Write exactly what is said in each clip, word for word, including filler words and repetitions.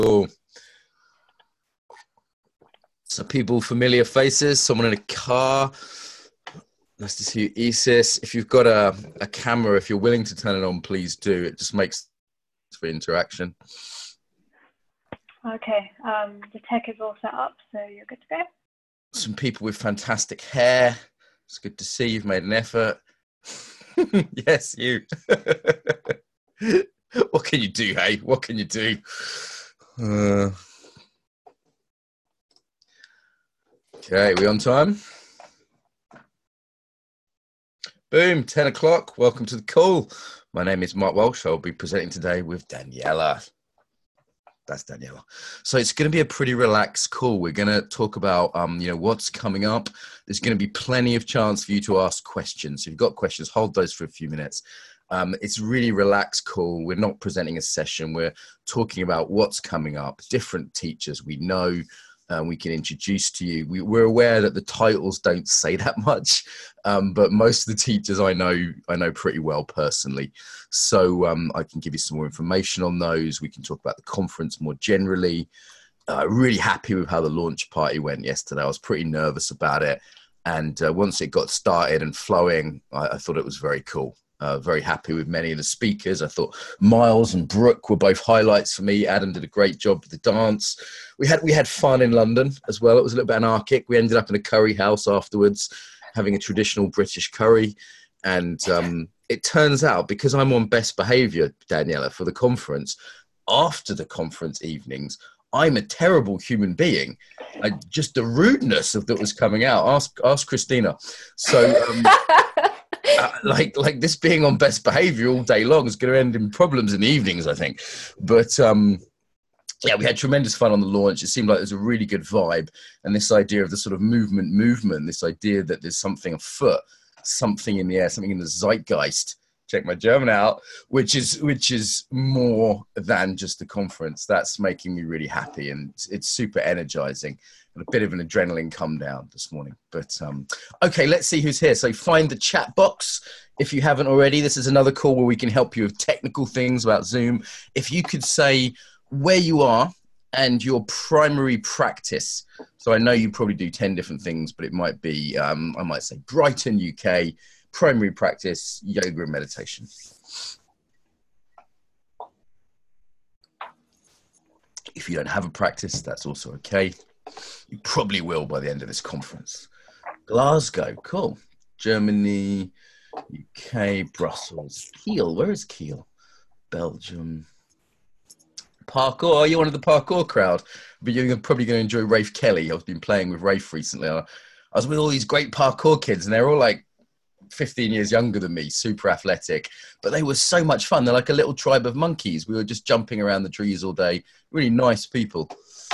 Cool. So people, familiar faces, someone in a car. Nice to see you, Isis. If you've got a, a camera, if you're willing to turn it on, please do. It just makes for interaction. Okay, um, the tech is all set up, so you're good to go. Some people with fantastic hair. It's good to see you've made an effort. Yes, you. What can you do, hey? What can you do? Uh... Okay, we on time? Boom, ten o'clock. Welcome to the call. My name is Mark Walsh. I'll be presenting today with Daniela. That's Daniela. So it's going to be a pretty relaxed call. We're going to talk about, um, you know, what's coming up. There's going to be plenty of chance for you to ask questions. If you've got questions, hold those for a few minutes. Um, it's really relaxed call. We're not presenting a session. We're talking about what's coming up, different teachers we know. Um, we can introduce to you. We, we're aware that the titles don't say that much, um, but most of the teachers I know, I know pretty well personally. So um, I can give you some more information on those. We can talk about the conference more generally. Uh, really happy with how the launch party went yesterday. I was pretty nervous about it. And uh, once it got started and flowing, I, I thought it was very cool. Uh, very happy with many of the speakers. I thought Miles and Brooke were both highlights for me. Adam did a great job with the dance. We had we had fun in London as well. It was a little bit anarchic. We ended up in a curry house afterwards, having a traditional British curry. And um, it turns out, because I'm on best behavior, Daniela, for the conference, after the conference evenings, I'm a terrible human being. I, just the rudeness of that was coming out. Ask ask Christina. So. Um, Uh, like like this being on best behavior all day long is going to end in problems in the evenings, I think. But um, yeah, we had tremendous fun on the launch. It seemed like there was a really good vibe. And this idea of the sort of movement, movement, this idea that there's something afoot, something in the air, something in the zeitgeist. Check my German out, which is which is more than just a conference. That's making me really happy, and it's, it's super energizing. And a bit of an adrenaline come down this morning. But um, okay, let's see who's here. So find the chat box if you haven't already. This is another call where we can help you with technical things about Zoom. If you could say where you are and your primary practice. So I know you probably do ten different things, but it might be, um, I might say Brighton, U K, primary practice, yoga and meditation. If you don't have a practice, that's also okay. You probably will by the end of this conference. Glasgow, cool. Germany, U K, Brussels, Kiel. Where is Kiel? Belgium. Parkour. Oh, you're one of the parkour crowd. But you're probably going to enjoy Rafe Kelly. I've been playing with Rafe recently. I was with all these great parkour kids, and they're all like fifteen years younger than me, super athletic. But they were so much fun. They're like a little tribe of monkeys. We were just jumping around the trees all day. Really nice people.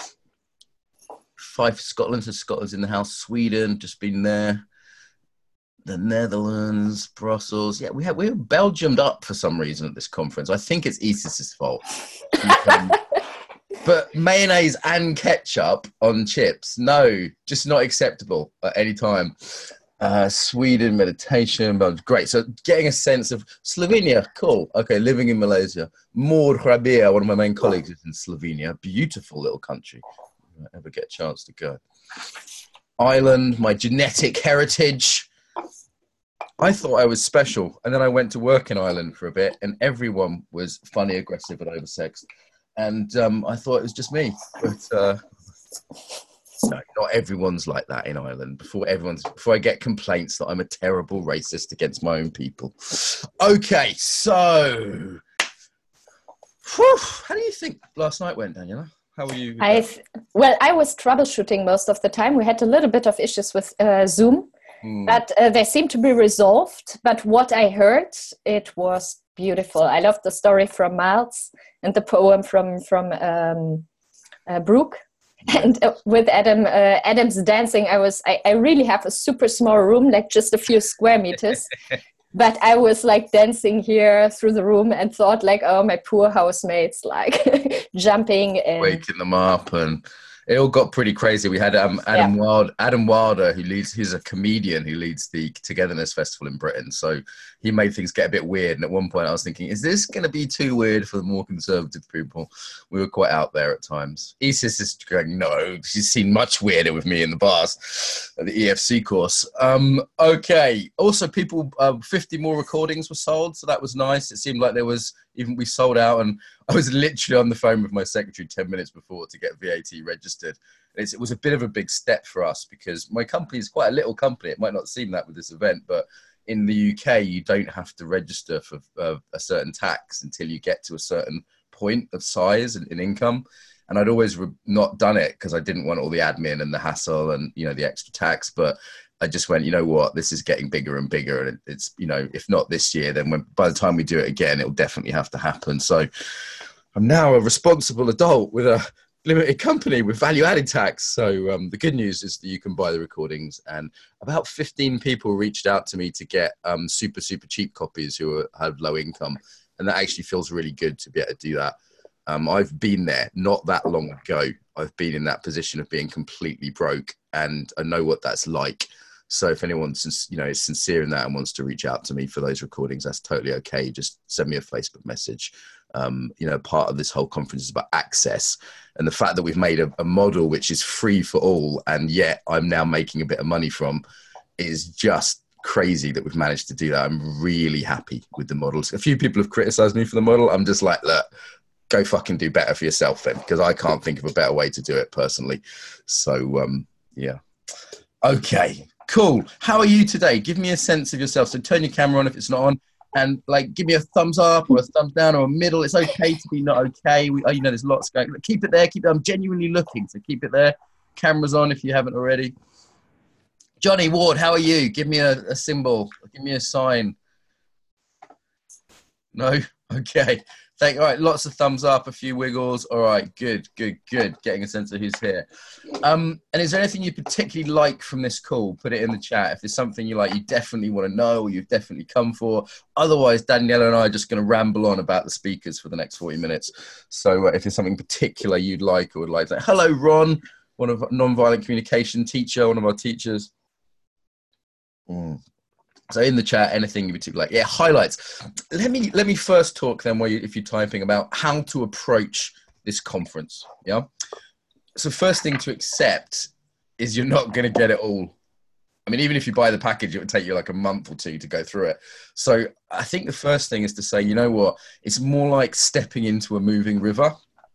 Five Scotland, so Scotland's in the house. Sweden, just been there. The Netherlands, Brussels. Yeah, we had we were Belgiumed up for some reason at this conference. I think it's Isis's fault. um, but mayonnaise and ketchup on chips, no, just not acceptable at any time. Uh, Sweden, meditation, Belgium, great. So getting a sense of Slovenia, cool. Okay, living in Malaysia. Maud Rabia, one of my main colleagues, is in Slovenia. Beautiful little country. If I ever get a chance to go. Ireland, my genetic heritage. I thought I was special, and then I went to work in Ireland for a bit, and everyone was funny, aggressive, and oversexed. And um, I thought it was just me, but uh, no, not everyone's like that in Ireland. Before everyone's, before I get complaints that I'm a terrible racist against my own people. Okay, so whew, how do you think last night went, Daniela? How were you? I th- well, I was troubleshooting most of the time. We had a little bit of issues with uh, Zoom, mm. but uh, they seem to be resolved. But what I heard, it was beautiful. I loved the story from Miles and the poem from from um, uh, Brooke. And uh, with Adam, uh, Adam's dancing, I was, I, I really have a super small room, like just a few square meters. But I was like dancing here through the room and thought like, oh, my poor housemates, like jumping and waking them up. And it all got pretty crazy. We had um, Adam Yeah. Wild, Adam Wilder, who leads. He's a comedian who leads the Togetherness Festival in Britain. So he made things get a bit weird. And at one point, I was thinking, is this going to be too weird for the more conservative people? We were quite out there at times. Isis is going, no, she's seen much weirder with me in the past at the E F C course. Um, okay. Also, people, uh, fifty more recordings were sold, so that was nice. It seemed like there was even we sold out, and I was literally on the phone with my secretary ten minutes before to get V A T registered. It's, it was a bit of a big step for us because my company is quite a little company. It might not seem that with this event, but in the U K, you don't have to register for uh, a certain tax until you get to a certain point of size and, and income. And I'd always re- not done it because I didn't want all the admin and the hassle and, you know, the extra tax. But I just went, you know what, this is getting bigger and bigger. And it, it's, you know, if not this year, then when, by the time we do it again, it'll definitely have to happen. So I'm now a responsible adult with a limited company with value-added tax. So um, the good news is that you can buy the recordings, and about fifteen people reached out to me to get um, super, super cheap copies who are, have low income. And that actually feels really good to be able to do that. Um, I've been there not that long ago. I've been in that position of being completely broke, and I know what that's like. So if anyone, you know, is sincere in that and wants to reach out to me for those recordings, that's totally okay. Just send me a Facebook message. Um, you know, part of this whole conference is about access, and the fact that we've made a, a model which is free for all, and yet I'm now making a bit of money from, is just crazy that we've managed to do that. I'm really happy with the models. A few people have criticized me for the model. I'm just like, look, go fucking do better for yourself then, because I can't think of a better way to do it personally. So, um, yeah. Okay, cool. How are you today? Give me a sense of yourself. So turn your camera on if it's not on, and like give me a thumbs up or a thumbs down or a middle. It's okay to be not okay. We, oh, you know, there's lots going. Keep it there. Keep it. I'm genuinely looking, so keep it there. Cameras on if you haven't already. Johnny Ward, how are you? Give me a, a symbol. Give me a sign. No? Okay. Thank. All right. Lots of thumbs up, a few wiggles. All right. Good, good, good. Getting a sense of who's here. Um, and is there anything you particularly like from this call? Put it in the chat. If there's something you like, you definitely want to know, or you've definitely come for. Otherwise, Daniela and I are just going to ramble on about the speakers for the next forty minutes. So uh, if there's something particular you'd like or would like to. Hello, Ron, one of nonviolent communication teacher, one of our teachers. Mm. So in the chat, anything you particularly like, yeah, highlights. Let me let me first talk then, while you, if you're typing, about how to approach this conference. Yeah. So first thing to accept is you're not going to get it all. I mean, even if you buy the package, it would take you like a month or two to go through it. So I think the first thing is to say, you know what, it's more like stepping into a moving river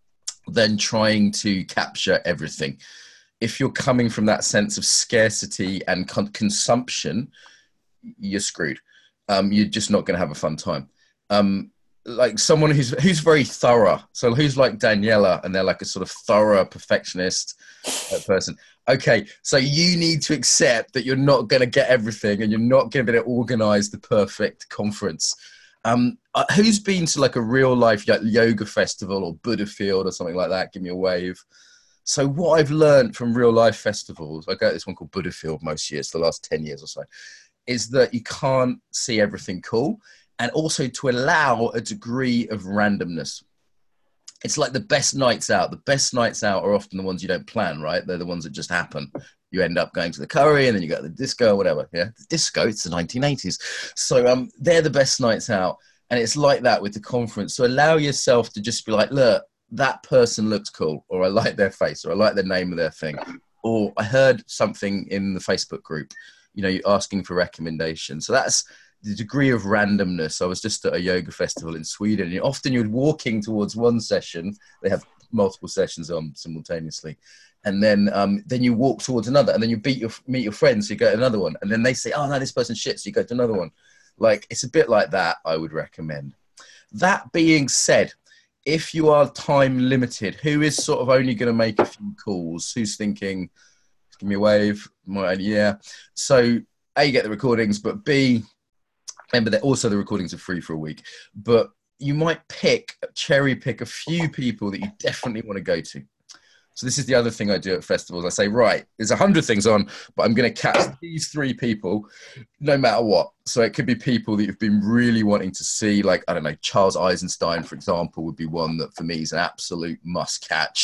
than trying to capture everything. If you're coming from that sense of scarcity and con- consumption, you're screwed. Um, you're just not going to have a fun time. Um, like someone who's who's very thorough. So who's like Daniela, and they're like a sort of thorough perfectionist uh, person. Okay, so you need to accept that you're not going to get everything, and you're not going to be able to organize the perfect conference. Um, uh, who's been to like a real life yoga festival or Buddha Field or something like that? Give me a wave. So what I've learned from real life festivals, I go to this one called Buddha Field most years, the last ten years or so, is that you can't see everything cool, and also to allow a degree of randomness. It's like the best nights out. The best nights out are often the ones you don't plan, right? They're the ones that just happen. You end up going to the curry, and then you go to the disco or whatever. Yeah, the disco, it's the nineteen eighties. So um, they're the best nights out, and it's like that with the conference. So allow yourself to just be like, look, that person looks cool, or I like their face, or I like the name of their thing, or I heard something in the Facebook group. You know, you're asking for recommendations. So that's the degree of randomness. I was just at a yoga festival in Sweden, and often you're walking towards one session. They have multiple sessions on simultaneously. And then um, then you walk towards another, and then you beat your, meet your friends, so you go to another one. And then they say, oh, no, this person shit, so you go to another one. Like, it's a bit like that, I would recommend. That being said, if you are time limited, who is sort of only going to make a few calls? Who's thinking, give me a wave, my yeah. So A, you get the recordings, but B, remember that also the recordings are free for a week. But you might pick, cherry pick a few people that you definitely want to go to. So this is the other thing I do at festivals. I say, right, there's a hundred things on, but I'm going to catch these three people no matter what. So it could be people that you've been really wanting to see, like, I don't know, Charles Eisenstein, for example, would be one that for me is an absolute must catch.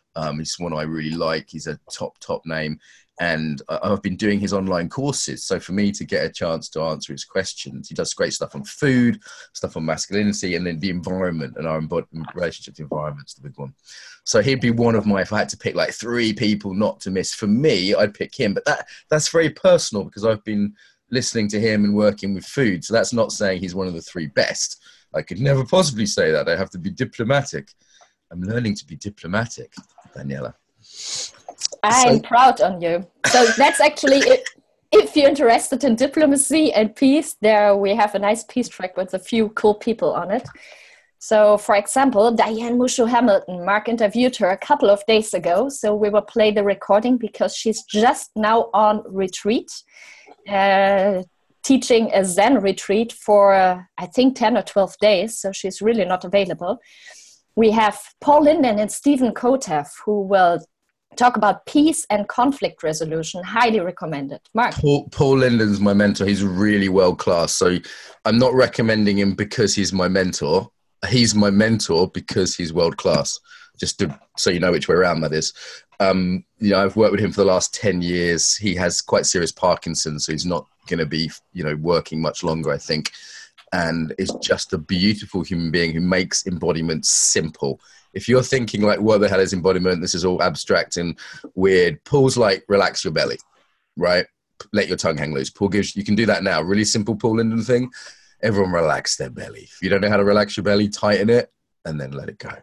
Um, he's one I really like. He's a top, top name. And I've been doing his online courses. So for me to get a chance to answer his questions, he does great stuff on food, stuff on masculinity, and then the environment and our relationship to the environment's the big one. So he'd be one of my, if I had to pick like three people not to miss, for me, I'd pick him. But that that's very personal because I've been listening to him and working with food. So that's not saying he's one of the three best. I could never possibly say that. I have to be diplomatic. I'm learning to be diplomatic, Daniela. I'm so, proud on you. So that's actually it. If you're interested in diplomacy and peace, there we have a nice peace track with a few cool people on it. So, for example, Diane Musho Hamilton, Mark interviewed her a couple of days ago. So we will play the recording because she's just now on retreat, uh, teaching a Zen retreat for, uh, I think, ten or twelve days. So she's really not available. We have Paul Linden and Stephen Kotev, who will talk about peace and conflict resolution. Highly recommended. Mark. Paul, Paul Linden's my mentor. He's really world class. So I'm not recommending him because he's my mentor. He's my mentor because he's world class. Just to, so you know which way around that is. Um, you know, I've worked with him for the last ten years. He has quite serious Parkinson's, so he's not going to be, you know, working much longer, I think. And is just a beautiful human being who makes embodiment simple. If you're thinking like, what the hell is embodiment? This is all abstract and weird. Paul's like, relax your belly, right? Let your tongue hang loose. Paul gives, you can do that now. Really simple Paul Linden thing. Everyone relax their belly. If you don't know how to relax your belly, tighten it and then let it go.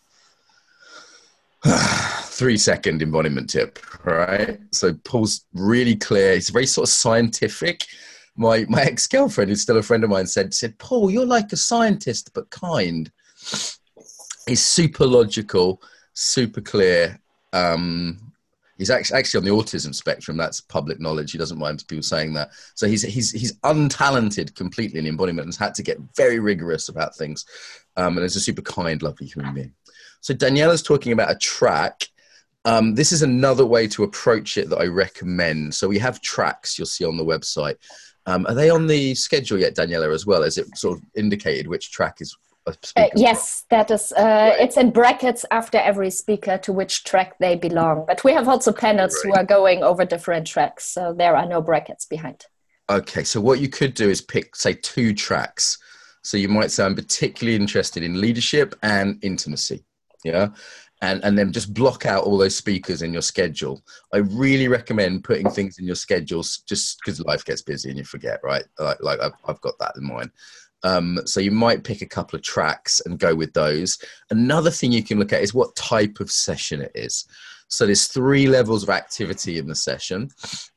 Three second embodiment tip, right? So Paul's really clear. He's very sort of scientific. My my ex-girlfriend, who's still a friend of mine, said, said, Paul, you're like a scientist, but kind. He's super logical, super clear. Um, he's actually, actually on the autism spectrum. That's public knowledge. He doesn't mind people saying that. So he's he's he's untalented completely in embodiment and has had to get very rigorous about things. Um, and is a super kind, lovely human being. So Daniela's talking about a track. Um, this is another way to approach it that I recommend. So we have tracks you'll see on the website. Um, are they on the schedule yet, Daniela, as well? Is it sort of indicated which track is a speaker? Uh, yes, that is. Uh, right. It's in brackets after every speaker to which track they belong. But we have also panels right. who are going over different tracks, so there are no brackets behind. Okay, so what you could do is pick, say, two tracks. So you might say, I'm particularly interested in leadership and intimacy, yeah? And, and then just block out all those speakers in your schedule. I really recommend putting things in your schedules just because life gets busy and you forget, right? Like, like I've, I've got that in mind. Um, so you might pick a couple of tracks and go with those. Another thing you can look at is what type of session it is. So there's three levels of activity in the session.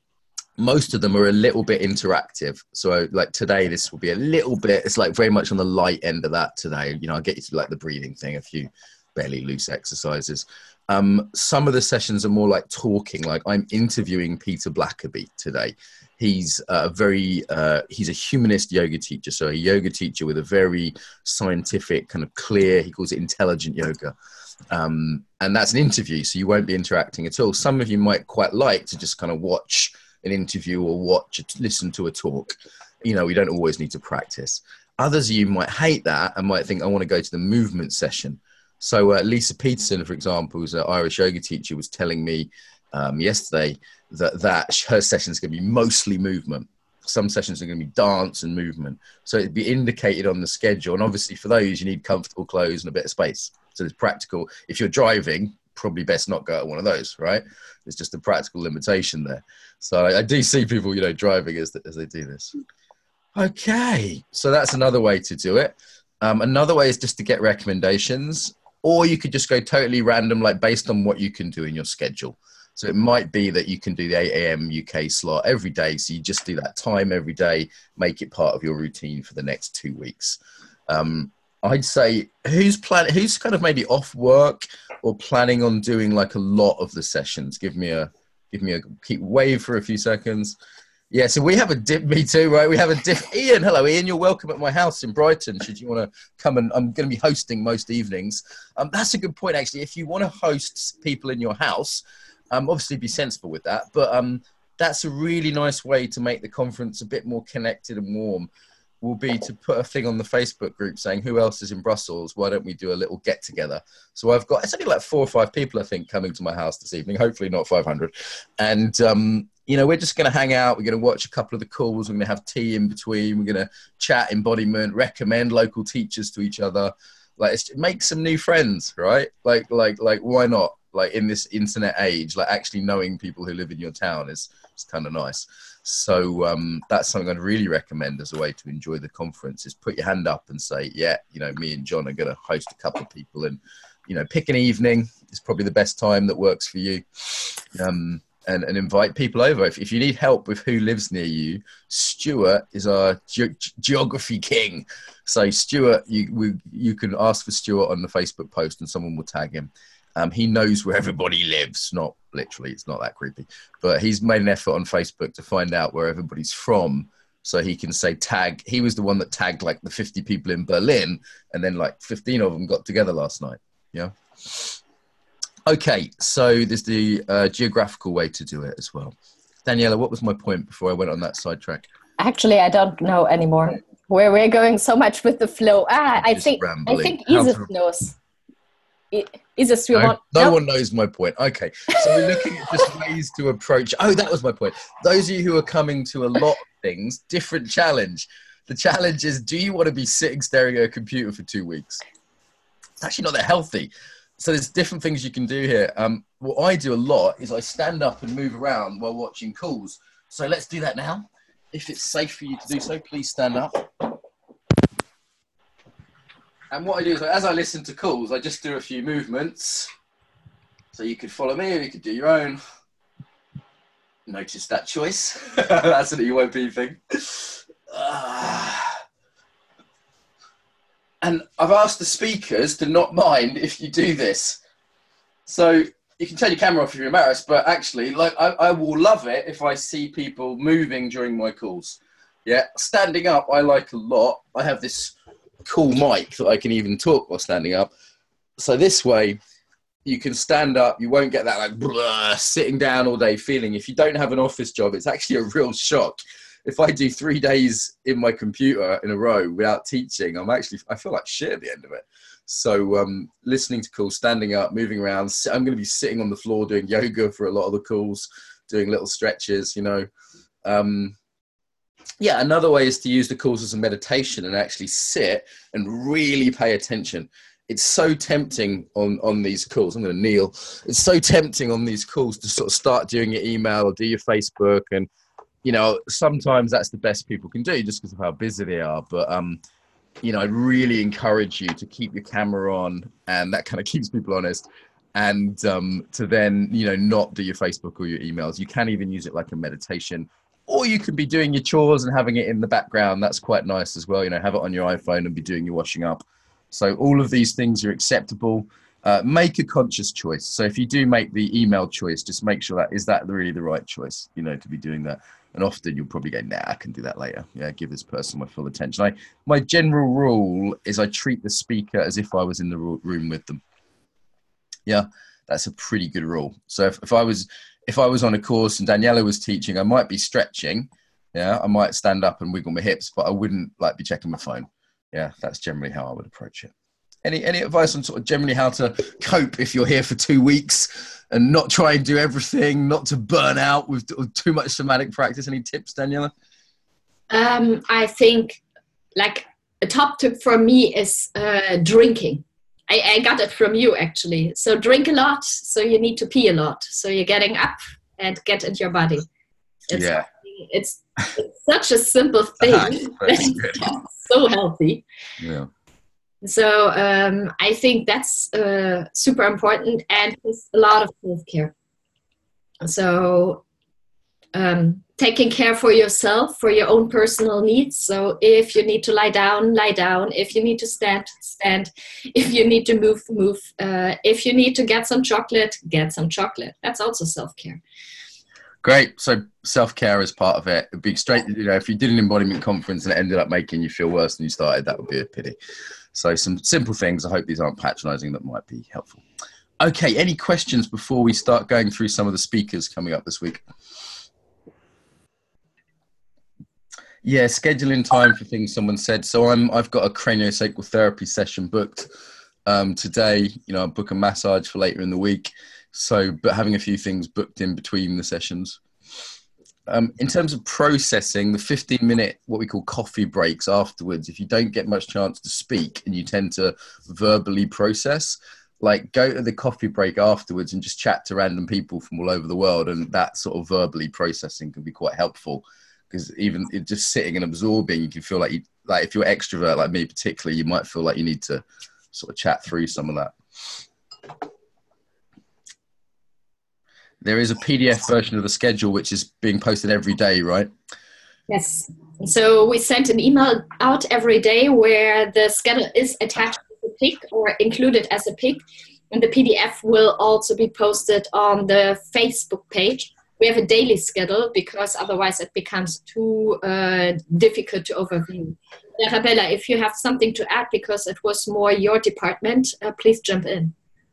Most of them are a little bit interactive. So like today, this will be a little bit, it's like very much on the light end of that today. You know, I'll get you to like the breathing thing, a few fairly loose exercises. Um, some of the sessions are more like talking, like I'm interviewing Peter Blackerby today. He's a very, uh, he's a humanist yoga teacher. So a yoga teacher with a very scientific kind of clear, he calls it intelligent yoga. Um, and that's an interview. So you won't be interacting at all. Some of you might quite like to just kind of watch an interview or watch, listen to a talk. You know, we don't always need to practice. Others of you might hate that and might think, I want to go to the movement session. So uh, Lisa Peterson, for example, who's an Irish yoga teacher, was telling me um, yesterday that, that her session is going to be mostly movement. Some sessions are going to be dance and movement. So it'd be indicated on the schedule. And obviously for those, you need comfortable clothes and a bit of space. So it's practical. If you're driving, probably best not go at one of those, right? There's just a practical limitation there. So I, I do see people, you know, driving as, as they do this. Okay, so that's another way to do it. Um, another way is just to get recommendations. Or you could just go totally random, like based on what you can do in your schedule. So it might be that you can do the eight A M U K slot every day. So you just do that time every day, make it part of your routine for the next two weeks. Um, I'd say who's planning, who's kind of maybe off work or planning on doing like a lot of the sessions? Give me a, give me a keep wave for a few seconds. Yeah, so we have a dip, me too, right? We have a dip. Ian, hello, Ian. You're welcome at my house in Brighton. Should you want to come and I'm going to be hosting most evenings. Um, that's a good point, actually. If you want to host people in your house, um, obviously be sensible with that. But um, that's a really nice way to make the conference a bit more connected and warm. will be to put a thing on the Facebook group saying who else is in Brussels. Why don't we do a little get together? So I've got, it's only like four or five people, I think, coming to my house this evening, hopefully not five hundred. And, um, you know, we're just going to hang out. We're going to watch a couple of the calls. We're going to have tea in between. We're going to chat embodiment, recommend local teachers to each other. Like, it's, make some new friends, right? Like, like, like, why not? Like, in this internet age, like actually knowing people who live in your town is, is kind of nice. So um, that's something I'd really recommend as a way to enjoy the conference, is put your hand up and say, yeah, you know, me and John are going to host a couple of people, and, you know, pick an evening. It's probably the best time that works for you. Um, and, and invite people over. If, if you need help with who lives near you, Stuart is our ge- geography king. So Stuart, you, we, you can ask for Stuart on the Facebook post and someone will tag him. Um, he knows where everybody lives, not literally, it's not that creepy, but he's made an effort on Facebook to find out where everybody's from, so he can say tag. He was the one that tagged like the fifty people in Berlin, and then like fifteen of them got together last night. Yeah. Okay, so there's the uh, geographical way to do it as well. Daniela, what was my point before I went on that sidetrack? Actually, I don't know anymore. Where we're going so much with the flow. Ah, I think, I think Isis knows. Isis, you no, want? No nope. one knows my point. Okay, so we're looking at just ways to approach. Oh, that was my point. Those of you who are coming to a lot of things, different challenge. The challenge is, do you want to be sitting staring at a computer for two weeks? It's actually not that healthy. So there's different things you can do here. Um, what I do a lot is I stand up and move around while watching calls. So let's do that now. If it's safe for you to do so, please stand up. And what I do is, as I listen to calls, I just do a few movements. So you could follow me, or you could do your own. Notice that choice. That's an E Y P thing. Uh, and I've asked the speakers to not mind if you do this. So you can turn your camera off if you're embarrassed, but actually, like, I, I will love it if I see people moving during my calls. Yeah, standing up, I like a lot. I have this cool mic that I can even talk while standing up. So this way you can stand up, you won't get that like blah, sitting down all day feeling. If you don't have an office job, it's actually a real shock. If I do three days in my computer in a row without teaching, I'm actually, I feel like shit at the end of it. So um, listening to calls, standing up, moving around, I'm going to be sitting on the floor doing yoga for a lot of the calls, doing little stretches, you know. Um, Yeah, another way is to use the calls as a meditation and actually sit and really pay attention. It's so tempting on, on these calls. I'm going to kneel. It's so tempting on these calls to sort of start doing your email or do your Facebook. And, you know, sometimes that's the best people can do just because of how busy they are. But, um, you know, I'd really encourage you to keep your camera on, and that kind of keeps people honest. And um, to then, you know, not do your Facebook or your emails. You can even use it like a meditation. Or you could be doing your chores and having it in the background. That's quite nice as well. You know, have it on your iPhone and be doing your washing up. So all of these things are acceptable. Uh, make a conscious choice. So if you do make the email choice, just make sure that is that really the right choice, you know, to be doing that. And often you'll probably go, nah, I can do that later. Yeah, give this person my full attention. I, my general rule is I treat the speaker as if I was in the room with them. Yeah, that's a pretty good rule. So if, if I was... If I was on a course and Daniela was teaching, I might be stretching. Yeah, I might stand up and wiggle my hips, but I wouldn't like be checking my phone. Yeah, that's generally how I would approach it. Any any advice on sort of generally how to cope if you're here for two weeks and not try and do everything, not to burn out with, with too much somatic practice? Any tips, Daniela? Um, I think like a top tip for me is uh, drinking. I, I got it from you, actually. So drink a lot, so you need to pee a lot. So you're getting up and get into your body. It's, yeah. it's, it's such a simple thing. That's good. So healthy. Yeah. So um, I think that's uh, super important, and it's a lot of self-care. So um, taking care for yourself, for your own personal needs. So if you need to lie down, lie down. If you need to stand, stand. If you need to move, move. Uh, if you need to get some chocolate, get some chocolate. That's also self-care. Great. So self-care is part of it. It'd be straight, you know, if you did an embodiment conference and it ended up making you feel worse than you started, that would be a pity. So some simple things. I hope these aren't patronizing, that might be helpful. Okay. Any questions before we start going through some of the speakers coming up this week? Yeah, scheduling time for things someone said. So I'm, I've got a craniosacral therapy session booked um, today. You know, I book a massage for later in the week. So, but having a few things booked in between the sessions. Um, in terms of processing, the fifteen minute, what we call coffee breaks afterwards, if you don't get much chance to speak and you tend to verbally process, like go to the coffee break afterwards and just chat to random people from all over the world. And that sort of verbally processing can be quite helpful, because even it just sitting and absorbing, you can feel like you, like if you're extrovert, like me particularly, you might feel like you need to sort of chat through some of that. There is a P D F version of the schedule, which is being posted every day, right? Yes. So we sent an email out every day where the schedule is attached as a pic or included as a pic. And the P D F will also be posted on the Facebook page. We have a daily schedule because otherwise it becomes too uh, difficult to overview. Arabella, if you have something to add, because it was more your department, uh, please jump in.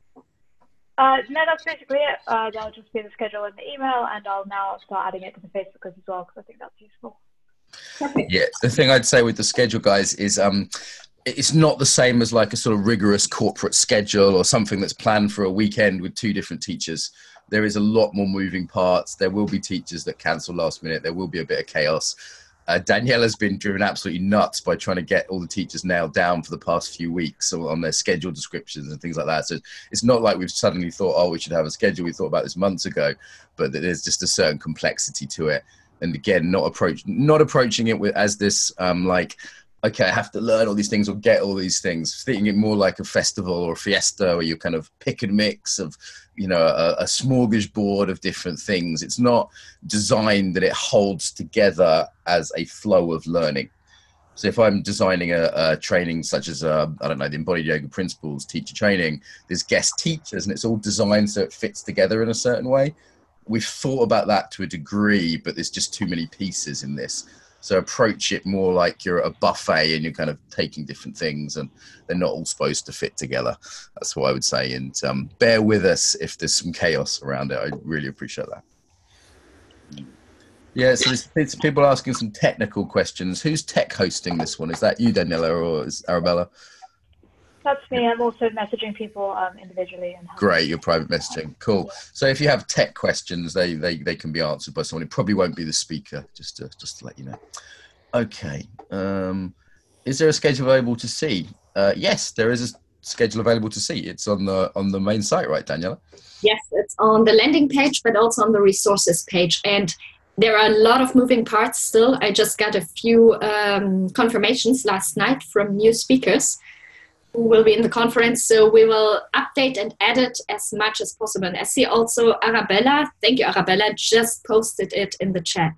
Uh, no, that's basically it. Uh, that'll just be the schedule in the email, and I'll now start adding it to the Facebook as well, because I think that's useful. Perfect. Yeah, the thing I'd say with the schedule, guys, is um, it's not the same as like a sort of rigorous corporate schedule or something that's planned for a weekend with two different teachers. There is a lot more moving parts. There will be teachers that cancel last minute. There will be a bit of chaos. Uh, Daniela's been driven absolutely nuts by trying to get all the teachers nailed down for the past few weeks on their schedule descriptions and things like that. So it's not like we've suddenly thought, oh, we should have a schedule. We thought about this months ago, but there's just a certain complexity to it. And again, not approach, not approaching it with, as this um, like, okay, I have to learn all these things or get all these things, thinking it more like a festival or a fiesta where you kind of pick and mix of, you know, a, a smorgasbord of different things. It's not designed that it holds together as a flow of learning. So if I'm designing a, a training such as, uh, I don't know, the Embodied Yoga Principles teacher training, there's guest teachers and it's all designed so it fits together in a certain way. We've thought about that to a degree, but there's just too many pieces in this. So approach it more like you're at a buffet and you're kind of taking different things and they're not all supposed to fit together. That's what I would say. And um, bear with us if there's some chaos around it. I really appreciate that. Yeah, so there's, there's people asking some technical questions. Who's tech hosting this one? Is that you, Daniela, or is Arabella? That's me. I'm also messaging people um, individually. And Great, your private messaging. Cool. So if you have tech questions, they, they, they can be answered by someone. It probably won't be the speaker, just to, just to let you know. Okay. Um, is there a schedule available to see? Uh, yes, there is a schedule available to see. It's on the on the main site, right, Daniela? Yes, it's on the landing page, but also on the resources page. And there are a lot of moving parts still. I just got a few um, confirmations last night from new speakers who will be in the conference. So we will update and edit as much as possible. And I see also Arabella, thank you Arabella, just posted it in the chat.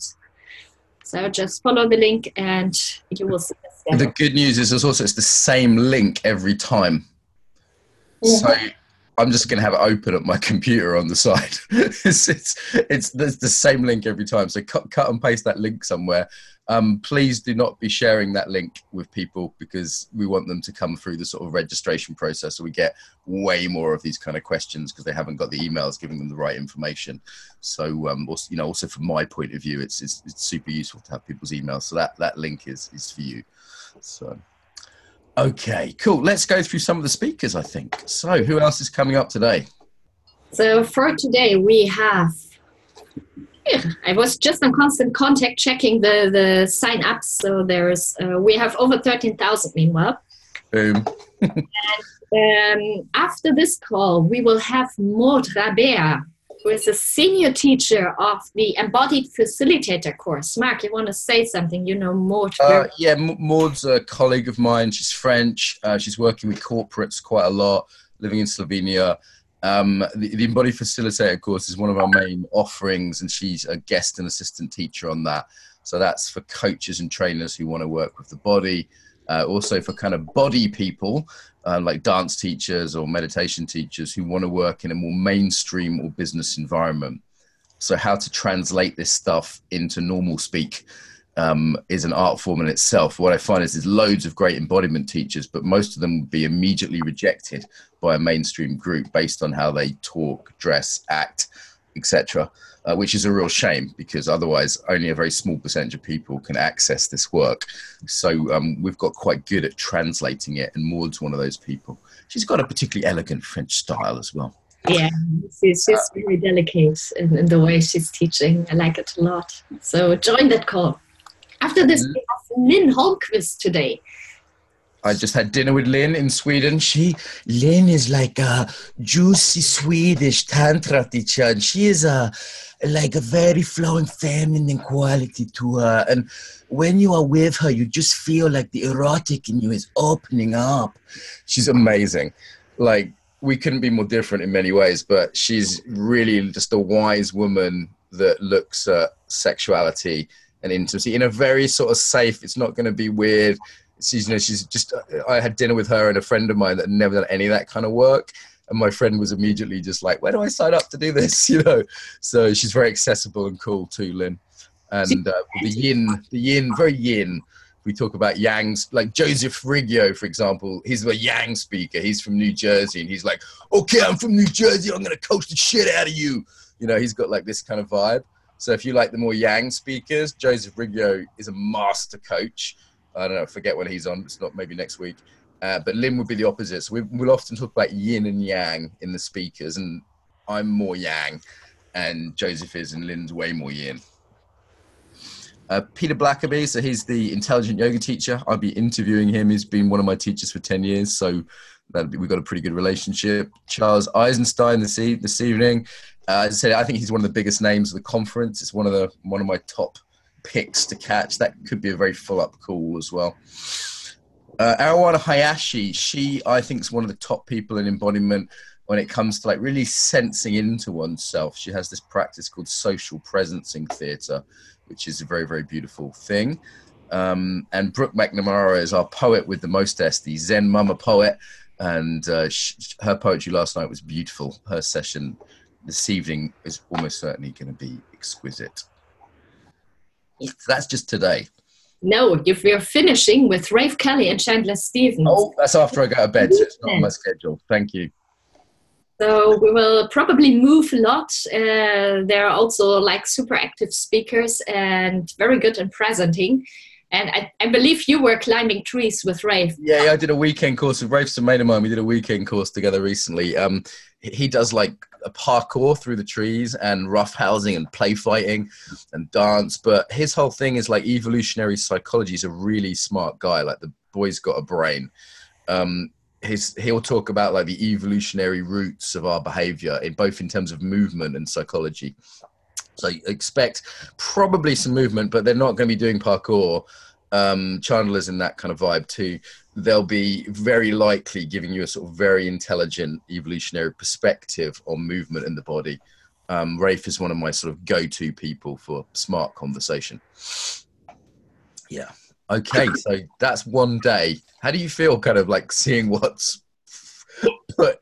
So just follow the link and you will see the schedule. The good news is also it's the same link every time. Mm-hmm. So I'm just going to have it open at my computer on the side. it's, it's, it's there's the same link every time. So cut, cut and paste that link somewhere. Um, please do not be sharing that link with people because we want them to come through the sort of registration process. So we get way more of these kind of questions because they haven't got the emails giving them the right information. So, um, also, you know, also from my point of view, it's, it's, it's super useful to have people's emails. So that, that link is, is for you. So, okay, cool. Let's go through some of the speakers, I think. So who else is coming up today? So for today, we have... I was just in constant contact checking the, the sign ups. So there's, uh, we have over thirteen thousand meanwhile. Boom. and um, after this call, we will have Maud Rabea, who is a senior teacher of the Embodied Facilitator course. Mark, you want to say something? You know Maud? Uh, yeah, Maud's a colleague of mine. She's French. Uh, she's working with corporates quite a lot, living in Slovenia. Um, the, the Embodied Facilitator course is one of our main offerings, and she's a guest and assistant teacher on that. So that's for coaches and trainers who want to work with the body. Uh, also for kind of body people, uh, like dance teachers or meditation teachers who want to work in a more mainstream or business environment. So how to translate this stuff into normal speak um, is an art form in itself. What I find is there's loads of great embodiment teachers, but most of them would be immediately rejected by a mainstream group based on how they talk, dress, act, et cetera, uh, which is a real shame because otherwise only a very small percentage of people can access this work. So um, we've got quite good at translating it, and Maud's one of those people. She's got a particularly elegant French style as well. Yeah, she's, she's uh, very delicate in, in the way she's teaching. I like it a lot. So join that call. After this, we have Lynn Holmqvist today. I just had dinner with Lynn in Sweden. She, Lynn is like a juicy Swedish tantra teacher, and she is a like a very flowing feminine quality to her. And when you are with her, you just feel like the erotic in you is opening up. She's amazing. Like, we couldn't be more different in many ways, but she's really just a wise woman that looks at sexuality and intimacy in a very sort of safe, it's not going to be weird. She's, you know, she's just, I had dinner with her and a friend of mine that had never done any of that kind of work. And my friend was immediately just like, where do I sign up to do this? You know, so she's very accessible and cool too, Lynn. And uh, the yin, the yin, very yin. We talk about yangs, like Joseph Riggio, for example. He's a yang speaker. He's from New Jersey. And he's like, okay, I'm from New Jersey. I'm going to coach the shit out of you. You know, he's got like this kind of vibe. So if you like the more yang speakers, Joseph Riggio is a master coach. I don't know, forget when he's on. It's not maybe next week. Uh, but Lynn would be the opposite. So we, we'll often talk about yin and yang in the speakers. And I'm more yang. And Joseph is, and Lynn's way more yin. Uh, Peter Blackaby, so he's the intelligent yoga teacher. I'll be interviewing him. He's been one of my teachers for ten years. So that'll be, we've got a pretty good relationship. Charles Eisenstein this, e- this evening. Uh, as I said, I think he's one of the biggest names of the conference. It's one of the one of my top picks to catch. That could be a very full-up call as well. Uh, Arowana Hayashi, she, I think, is one of the top people in embodiment when it comes to like really sensing into oneself. She has this practice called social presencing theatre, which is a very, very beautiful thing. Um, and Brooke McNamara is our poet with the mostest, the Zen Mama poet. And uh, she, her poetry last night was beautiful. Her session this evening is almost certainly going to be exquisite. So that's just today. No, if we're finishing with Rafe Kelly and Chandler Stevens. Oh, that's after I go to bed, so it's not on my schedule. Thank you. So we will probably move a lot. Uh, they're also like super active speakers and very good in presenting. And I, I believe you were climbing trees with Rafe. Yeah, yeah, I did a weekend course with Rafe's a mate of mine. We did a weekend course together recently. Um, he does like a parkour through the trees and rough housing and play fighting and dance. But his whole thing is like evolutionary psychology. He's a really smart guy. Like the boy's got a brain. Um, his, he'll talk about like the evolutionary roots of our behavior in both in terms of movement and psychology. So expect probably some movement, but they're not going to be doing parkour. Um, Chandler's in that kind of vibe too. They'll be very likely giving you a sort of very intelligent evolutionary perspective on movement in the body. Um, Rafe is one of my sort of go-to people for smart conversation. Yeah. Okay. So that's one day. How do you feel kind of like seeing what's put?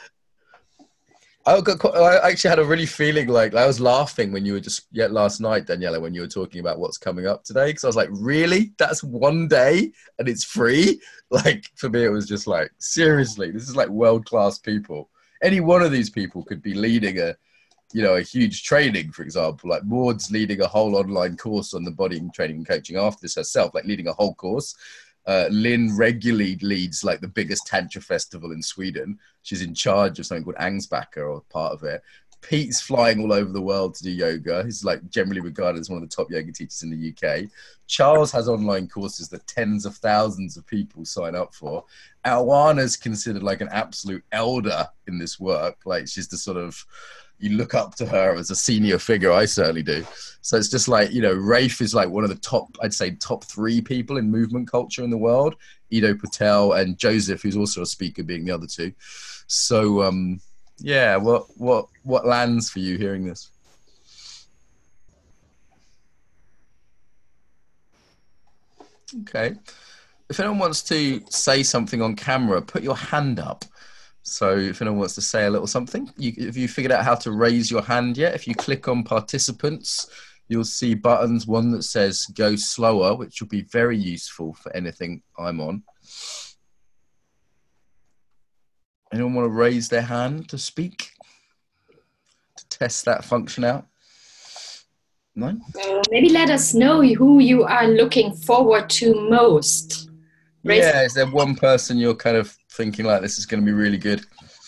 I got. I actually had a really feeling like I was laughing when you were just yet last night, Daniela, when you were talking about what's coming up today. Because I was like, really? That's one day and it's free? Like for me, it was just like, seriously, this is like world-class people. Any one of these people could be leading a, you know, a huge training, for example. Like Maud's leading a whole online course on the body and training and coaching after this herself, like leading a whole course. Uh, Lynn regularly leads like the biggest Tantra festival in Sweden. She's in charge of something called Angsbacker or part of it. Pete's flying all over the world to do yoga. He's like generally regarded as one of the top yoga teachers in the U K. Charles has online courses that tens of thousands of people sign up for. Alwana's considered like an absolute elder in this work. Like she's the sort of, you look up to her as a senior figure. I certainly do. So it's just like, you know, Rafe is like one of the top, I'd say top three people in movement culture in the world. Ido Patel and Joseph, who's also a speaker, being the other two. So, um, yeah, what, what, what lands for you hearing this? Okay. If anyone wants to say something on camera, put your hand up. So if anyone wants to say a little something, you, if you figured out how to raise your hand yet, if you click on participants, you'll see buttons, one that says go slower, which will be very useful for anything I'm on. Anyone want to raise their hand to speak? To test that function out? No? So maybe let us know who you are looking forward to most. Raise Yeah, is there one person you're kind of thinking like this is going to be really good?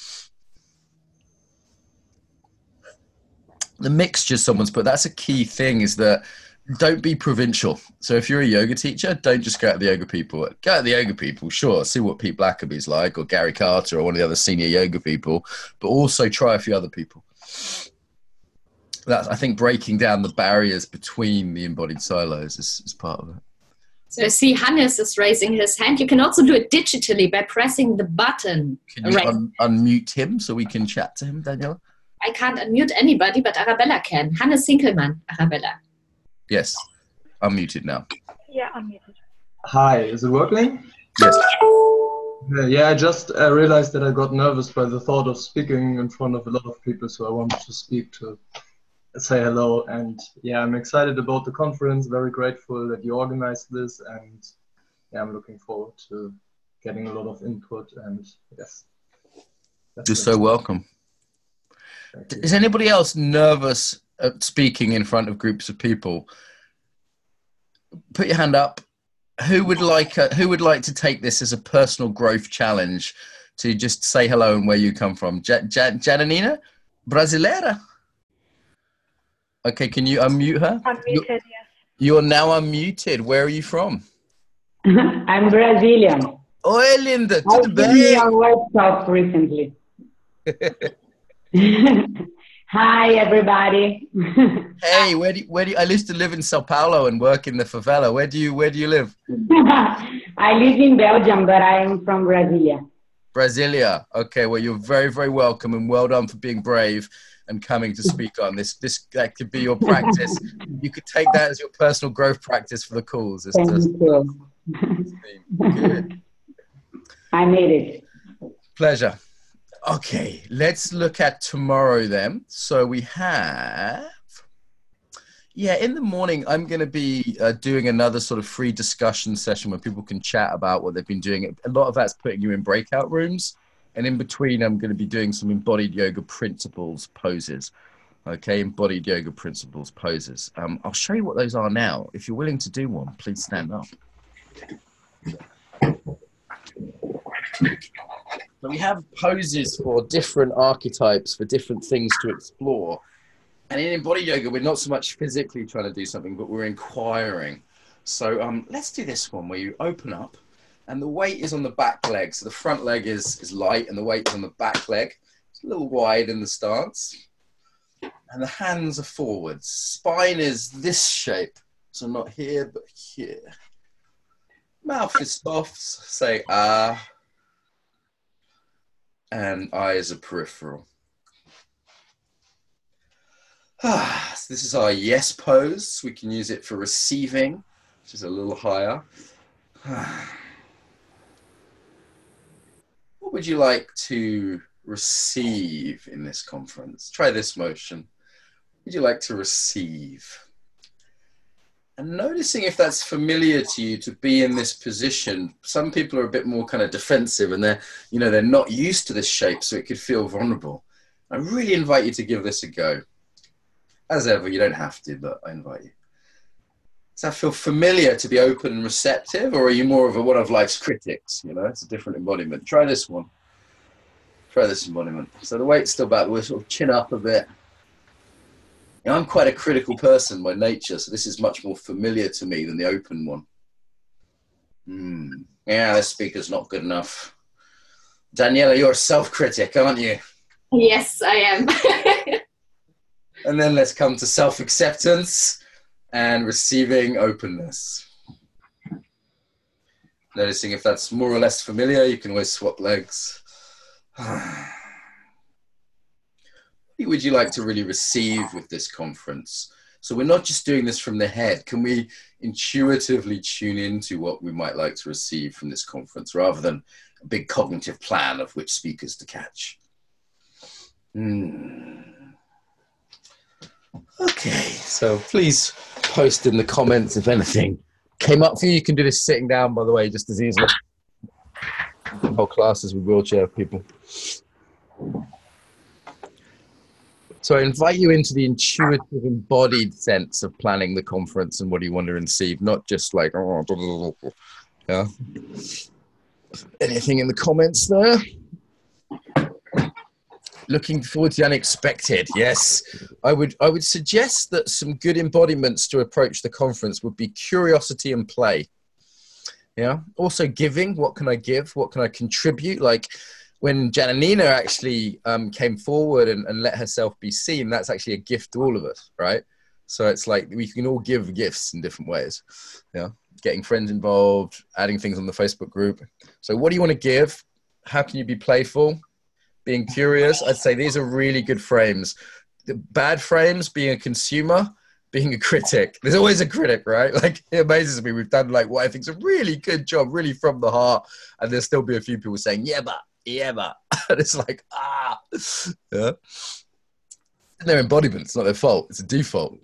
The mixture someone's put, that's a key thing, is that don't be provincial. So if you're a yoga teacher, don't just go at the yoga people. Go at the yoga people, sure, see what Pete Blackaby's like, or Gary Carter, or one of the other senior yoga people, but also try a few other people. That's, I think, breaking down the barriers between the embodied silos is, is part of it. So I see Hannes is raising his hand. You can also do it digitally by pressing the button. Can you un unmute him so we can chat to him, Daniela? I can't unmute anybody, but Arabella can. Hannes Sinkelmann, Arabella. Yes, unmuted now. Yeah, unmuted. Hi, is it working? Yes. Uh, yeah, I just uh, realized that I got nervous by the thought of speaking in front of a lot of people, so I wanted to speak to say hello. And yeah, I'm excited about the conference, very grateful that you organized this, and yeah, I'm looking forward to getting a lot of input, and yes. You're so welcome. Is anybody else nervous at speaking in front of groups of people? Put your hand up. Who would like a, who would like to take this as a personal growth challenge to just say hello and where you come from? Ja, ja, Jananina? Brasileira? Okay, can you unmute her? Unmuted, you're, yes. You're now unmuted. Where are you from? I'm Brazilian. Oi, Linda. I've Tudo been bem? in your workshop recently. Hi, everybody. Hey, where do you, where do you, I used to live in Sao Paulo and work in the favela. Where do you where do you live? I live in Belgium, but I am from Brasilia. Brasilia. Okay, well, you're very, very welcome, and well done for being brave and coming to speak on this. This that could be your practice. You could take that as your personal growth practice for the calls. It's Thank just, you. good. I made it. Pleasure. Okay, let's look at tomorrow then. So we have, yeah, in the morning, I'm going to be uh, doing another sort of free discussion session where people can chat about what they've been doing. A lot of that's putting you in breakout rooms. And in between, I'm going to be doing some embodied yoga principles poses. Okay, embodied yoga principles poses. Um, I'll show you what those are now. If you're willing to do one, please stand up. So we have poses for different archetypes, for different things to explore. And in embodied yoga, we're not so much physically trying to do something, but we're inquiring. So um, let's do this one where you open up and the weight is on the back leg. So the front leg is, is light and the weight is on the back leg. It's a little wide in the stance. And the hands are forwards. Spine is this shape. So not here, but here. Mouth is soft. Say ah. And eyes are peripheral. Ah, so this is our yes pose. We can use it for receiving, which is a little higher. Ah. What would you like to receive in this conference? Try this motion. What would you like to receive? And noticing if that's familiar to you to be in this position. Some people are a bit more kind of defensive and they're, you know, they're not used to this shape, so it could feel vulnerable. I really invite you to give this a go. As ever, you don't have to, but I invite you. Does that feel familiar to be open and receptive, or are you more of a one of life's critics? You know, it's a different embodiment. Try this one. Try this embodiment. So the weight's still back, we'll sort of chin up a bit. You know, I'm quite a critical person by nature, so this is much more familiar to me than the open one. Mm. Yeah, this speaker's not good enough. Daniela, you're a self-critic, aren't you? Yes, I am. And then let's come to self-acceptance and receiving openness. Noticing if that's more or less familiar, you can always swap legs. What would you like to really receive with this conference? So we're not just doing this from the head. Can we intuitively tune into what we might like to receive from this conference rather than a big cognitive plan of which speakers to catch? Mm. Okay, so please post in the comments if anything came up for you. You can do this sitting down, by the way, just as easily. Whole classes with wheelchair people. So I invite you into the intuitive, embodied sense of planning the conference and what do you want to receive, not just like, oh, blah, blah, blah. Yeah. Anything in the comments there? Looking forward to the unexpected. Yes, I would. I would suggest that some good embodiments to approach the conference would be curiosity and play. Yeah. Also giving. What can I give? What can I contribute? Like when Janina actually um, came forward and, and let herself be seen, that's actually a gift to all of us, right? So it's like we can all give gifts in different ways. Yeah. Getting friends involved, adding things on the Facebook group. So what do you want to give? How can you be playful? Being curious. I'd say these are really good frames. The bad frames, being a consumer, being a critic. There's always a critic, right? Like it amazes me. We've done like what I think is a really good job, really from the heart. And there'll still be a few people saying, yeah, but, yeah, but. And it's like, ah. Yeah. And their embodiment. It's not their fault. It's a default.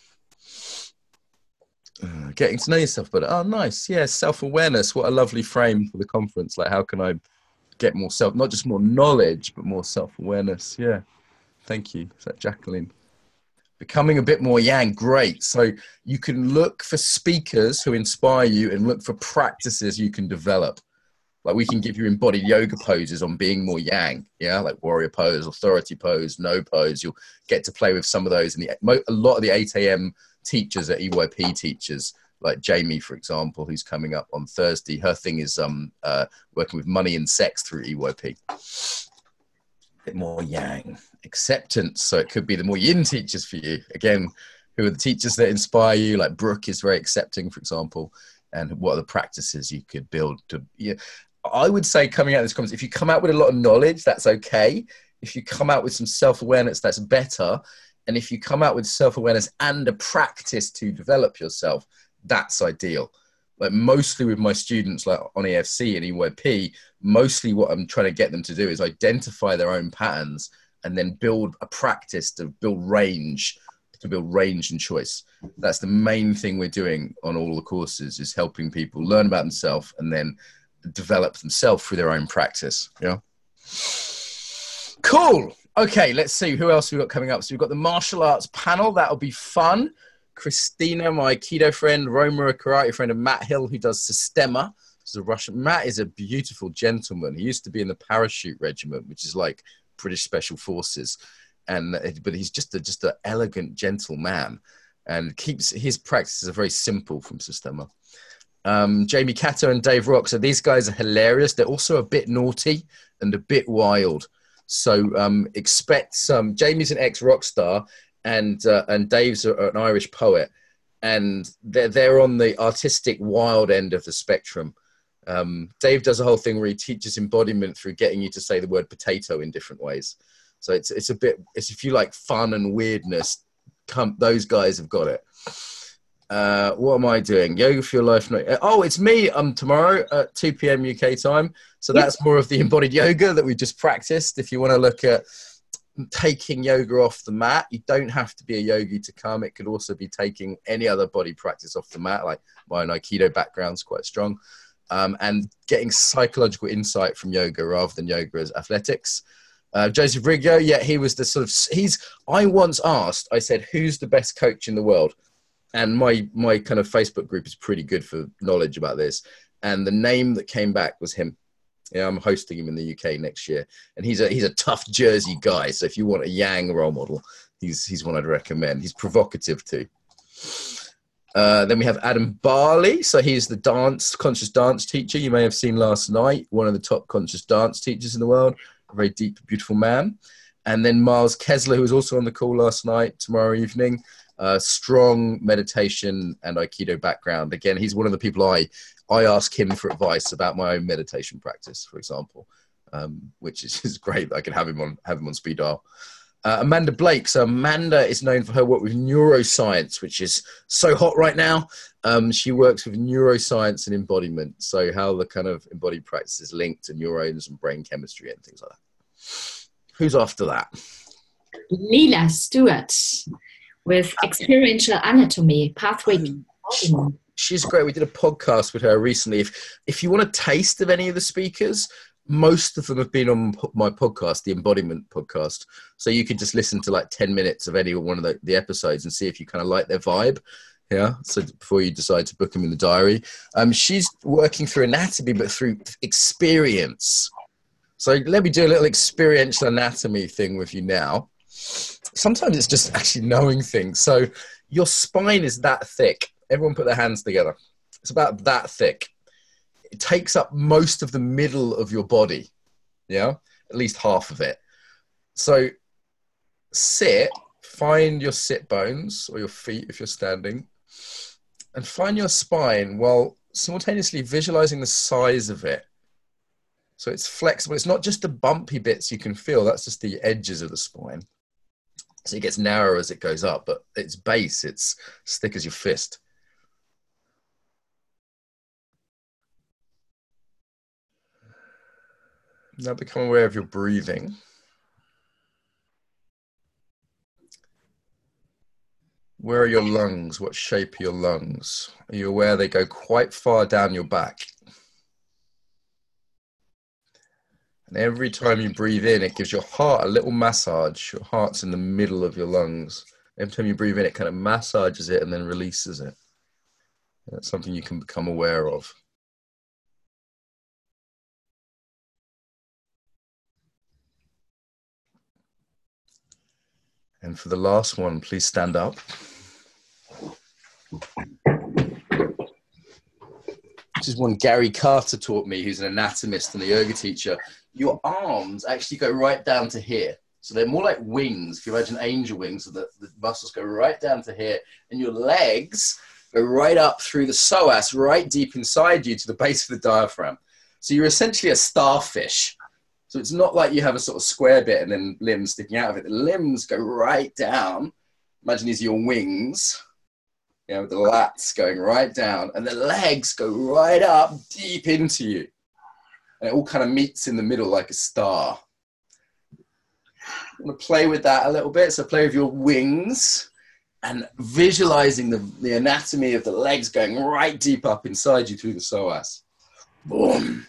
Uh, getting to know yourself better. Oh, nice. Yeah, self-awareness. What a lovely frame for the conference. Like, how can I get more self, not just more knowledge, but more self-awareness? Yeah. Thank you. Is that Jacqueline? Becoming a bit more yang. Great. So you can look for speakers who inspire you and look for practices you can develop. Like we can give you embodied yoga poses on being more yang. Yeah. Like warrior pose, authority pose, no pose. You'll get to play with some of those. And the, a lot of the eight A M teachers at E Y P teachers, like Jamie, for example, who's coming up on Thursday. Her thing is um, uh, working with money and sex through E Y P. A bit more yang. Acceptance. So it could be the more yin teachers for you. Again, who are the teachers that inspire you? Like Brooke is very accepting, for example. And what are the practices you could build to, yeah. I would say coming out of this conference, if you come out with a lot of knowledge, that's okay. If you come out with some self-awareness, that's better. And if you come out with self-awareness and a practice to develop yourself, that's ideal. Like mostly with my students, like on E F C and E Y P, mostly what I'm trying to get them to do is identify their own patterns and then build a practice to build range, to build range and choice. That's the main thing we're doing on all the courses, is helping people learn about themselves and then develop themselves through their own practice. Yeah. Cool. Okay, let's see who else we've got coming up. So we've got the martial arts panel. That'll be fun. Christina, my Aikido friend, Roma, a karate friend, and Matt Hill, who does Systema. This is a Russian. Matt is a beautiful gentleman. He used to be in the parachute regiment, which is like British Special Forces. And but he's just a just an elegant, gentle man, and keeps his practices are very simple from Systema. Um, Jamie Cato and Dave Rock. So these guys are hilarious. They're also a bit naughty and a bit wild. So um, expect some. Jamie's an ex-rock star, and uh, and Dave's a, an Irish poet, and they're they're on the artistic wild end of the spectrum. Um, Dave does a whole thing where he teaches embodiment through getting you to say the word potato in different ways. So it's it's a bit. It's if you like fun and weirdness, come those guys have got it. Uh, what am I doing? Yoga for Your Life. Oh, it's me um, tomorrow at two P M U K time. So that's more of the embodied yoga that we just practiced. If you want to look at taking yoga off the mat, you don't have to be a yogi to come. It could also be taking any other body practice off the mat, like my own Aikido background's quite strong, um, and getting psychological insight from yoga rather than yoga as athletics. Uh, Joseph Riggio, yeah, he was the sort of, he's, I once asked, I said, who's the best coach in the world? And my my kind of Facebook group is pretty good for knowledge about this. And the name that came back was him. Yeah, I'm hosting him in the U K next year. And he's a he's a tough Jersey guy. So if you want a yang role model, he's he's one I'd recommend. He's provocative too. Uh, then we have Adam Barley. So he's the dance, conscious dance teacher you may have seen last night. One of the top conscious dance teachers in the world. A very deep, beautiful man. And then Miles Kessler, who was also on the call last night, tomorrow evening. Uh, strong meditation and Aikido background. Again, he's one of the people I I ask him for advice about my own meditation practice, for example, um, which is, is great. I can have him on have him on speed dial. Uh, Amanda Blake. So Amanda is known for her work with neuroscience, which is so hot right now. Um, she works with neuroscience and embodiment. So how the kind of embodied practice is linked to neurons and brain chemistry and things like that. Who's after that? Leela Stewart. With experiential anatomy, pathway. She's great. We did a podcast with her recently. If if you want a taste of any of the speakers, most of them have been on my podcast, the Embodiment podcast. So you could just listen to like ten minutes of any one of the, the episodes and see if you kind of like their vibe. Yeah. So before you decide to book them in the diary, um, she's working through anatomy, but through experience. So let me do a little experiential anatomy thing with you now. Sometimes it's just actually knowing things. So your spine is that thick. Everyone put their hands together. It's about that thick. It takes up most of the middle of your body. Yeah. At least half of it. So sit, find your sit bones or your feet if you're standing, and find your spine while simultaneously visualizing the size of it. So it's flexible. It's not just the bumpy bits you can feel. That's just the edges of the spine. So it gets narrower as it goes up, but its base, it's as thick as your fist. Now become aware of your breathing. Where are your lungs? What shape are your lungs? Are you aware they go quite far down your back? And every time you breathe in, it gives your heart a little massage. Your heart's in the middle of your lungs. Every time you breathe in, it kind of massages it and then releases it. That's something you can become aware of. And for the last one, please stand up. This is one Gary Carter taught me, who's an anatomist and a yoga teacher. Your arms actually go right down to here. So they're more like wings. If you imagine angel wings, so the, the muscles go right down to here. And your legs go right up through the psoas, right deep inside you to the base of the diaphragm. So you're essentially a starfish. So it's not like you have a sort of square bit and then limbs sticking out of it. The limbs go right down. Imagine these are your wings. You know, with the lats going right down, and the legs go right up deep into you. And it all kind of meets in the middle like a star. I'm going to play with that a little bit. So play with your wings and visualizing the, the anatomy of the legs going right deep up inside you through the psoas. Boom.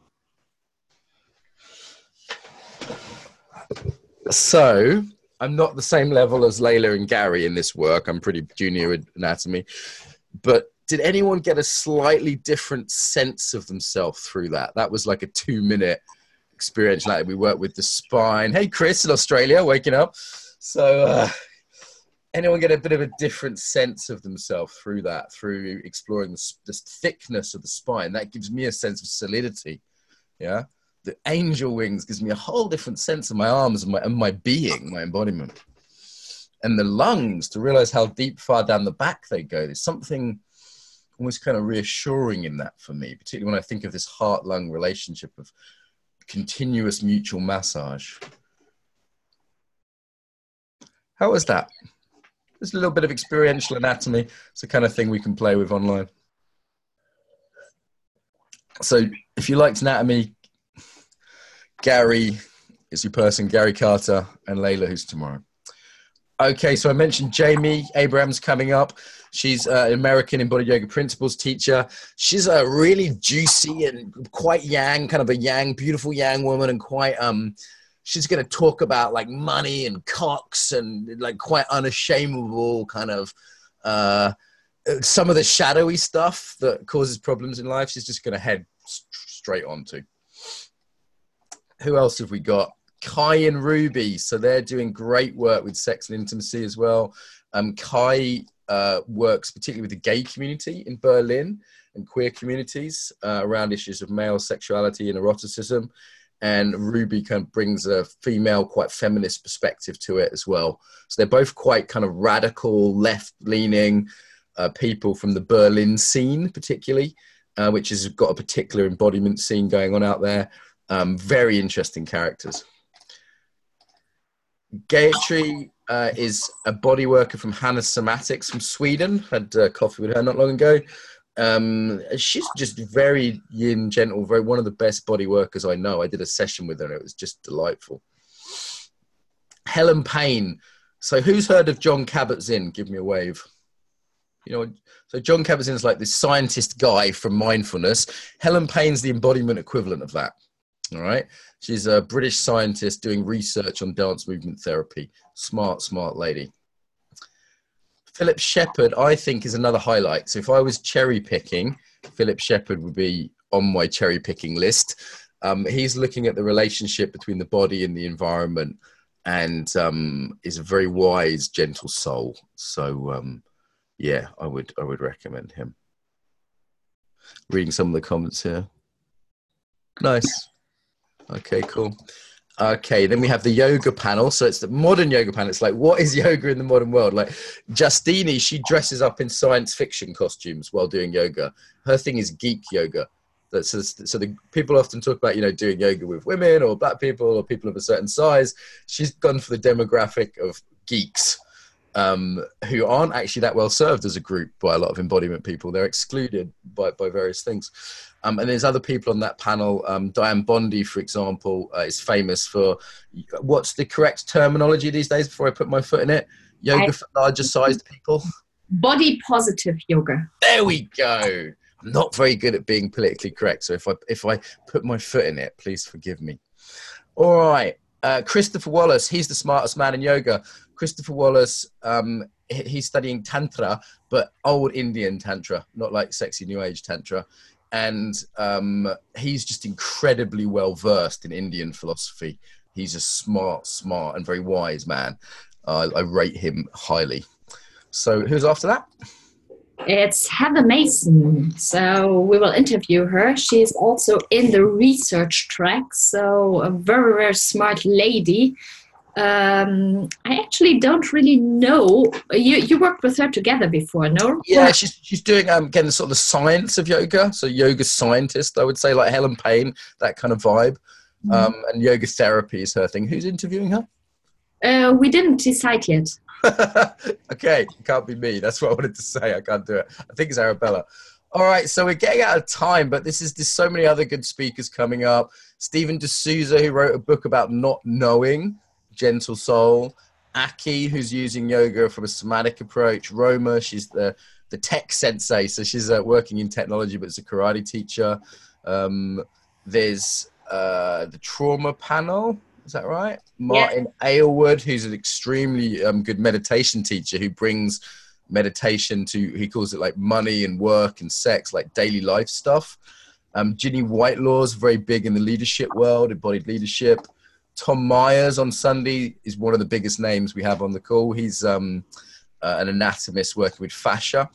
So I'm not the same level as Layla and Gary in this work. I'm pretty junior with anatomy. But did anyone get a slightly different sense of themselves through that? That was like a two-minute experience. Like we worked with the spine. Hey, Chris in Australia, waking up. So uh, anyone get a bit of a different sense of themselves through that, through exploring the, the thickness of the spine? That gives me a sense of solidity, yeah? The angel wings gives me a whole different sense of my arms and my, and my being, my embodiment. And the lungs, to realize how deep, far down the back they go. There's something almost kind of reassuring in that for me, particularly when I think of this heart-lung relationship of continuous mutual massage. How was that? Just a little bit of experiential anatomy. It's the kind of thing we can play with online. So if you liked anatomy, Gary is your person, Gary Carter, and Layla, who's tomorrow. Okay, so I mentioned Jamie Abrams coming up. She's an American embodied yoga principles teacher. She's a really juicy and quite yang, kind of a yang, beautiful yang woman, and quite, um, she's going to talk about like money and cocks and like quite unashamable kind of, uh, some of the shadowy stuff that causes problems in life. She's just going to head straight on to. Who else have we got? Kai and Ruby. So they're doing great work with sex and intimacy as well. Um, Kai uh, works particularly with the gay community in Berlin and queer communities uh, around issues of male sexuality and eroticism. And Ruby kind of brings a female, quite feminist perspective to it as well. So they're both quite kind of radical, left-leaning uh, people from the Berlin scene, particularly, uh, which has got a particular embodiment scene going on out there. Um, very interesting characters. Gayatri uh, is a body worker from Hannah Somatics from Sweden. Had uh, coffee with her not long ago. Um, she's just very yin, gentle, very one of the best body workers I know. I did a session with her and it was just delightful. Helen Payne. So who's heard of John Kabat-Zinn? Give me a wave. You know, so John Kabat-Zinn is like this scientist guy from mindfulness. Helen Payne's the embodiment equivalent of that. All right. She's a British scientist doing research on dance movement therapy. Smart, smart lady. Philip Shepherd, I think, is another highlight. So if I was cherry picking, Philip Shepherd would be on my cherry picking list. Um, he's looking at the relationship between the body and the environment, and um, is a very wise, gentle soul. So um, yeah, I would I would recommend him. Reading some of the comments here. Nice. Okay, cool. Okay, then we have the yoga panel. So it's the modern yoga panel. It's like, what is yoga in the modern world? Like Justini, she dresses up in science fiction costumes while doing yoga. Her thing is geek yoga. That's just, so the people often talk about, you know, doing yoga with women or black people or people of a certain size. She's gone for the demographic of geeks, um, who aren't actually that well served as a group by a lot of embodiment people. They're excluded by, by various things. Um, and there's other people on that panel. Um, Diane Bondi, for example, uh, is famous for, what's the correct terminology these days before I put my foot in it? Yoga I, for larger sized people? Body positive yoga. There we go. I'm not very good at being politically correct. So if I, if I put my foot in it, please forgive me. All right. Uh, Christopher Wallace, he's the smartest man in yoga. Christopher Wallace, um, he, he's studying Tantra, but old Indian Tantra, not like sexy New Age Tantra. And um, he's just incredibly well versed in Indian philosophy. He's a smart, smart and very wise man. Uh, I rate him highly. So who's after that? It's Heather Mason. So we will interview her. She's also in the research track. So a very, very smart lady. Um, I actually don't really know. You you worked with her together before, no? Yeah, she's she's doing um again the sort of the science of yoga. So yoga scientist, I would say, like Helen Payne, that kind of vibe. Mm-hmm. Um, and yoga therapy is her thing. Who's interviewing her? Uh, we didn't decide yet. Okay, it can't be me. That's what I wanted to say. I can't do it. I think it's Arabella. All right, so we're getting out of time, but this is there's so many other good speakers coming up. Stephen D'Souza, who wrote a book about not knowing. Gentle Soul, Aki, who's using yoga from a somatic approach, Roma, she's the, the tech sensei, so she's uh, working in technology, but it's a karate teacher. Um, there's uh, the trauma panel, is that right? Martin yeah. Aylward, who's an extremely um, good meditation teacher who brings meditation to, he calls it like money and work and sex, like daily life stuff. Um, Ginny Whitelaw's very big in the leadership world, embodied leadership. Tom Myers on Sunday is one of the biggest names we have on the call. He's um, uh, an anatomist working with fascia.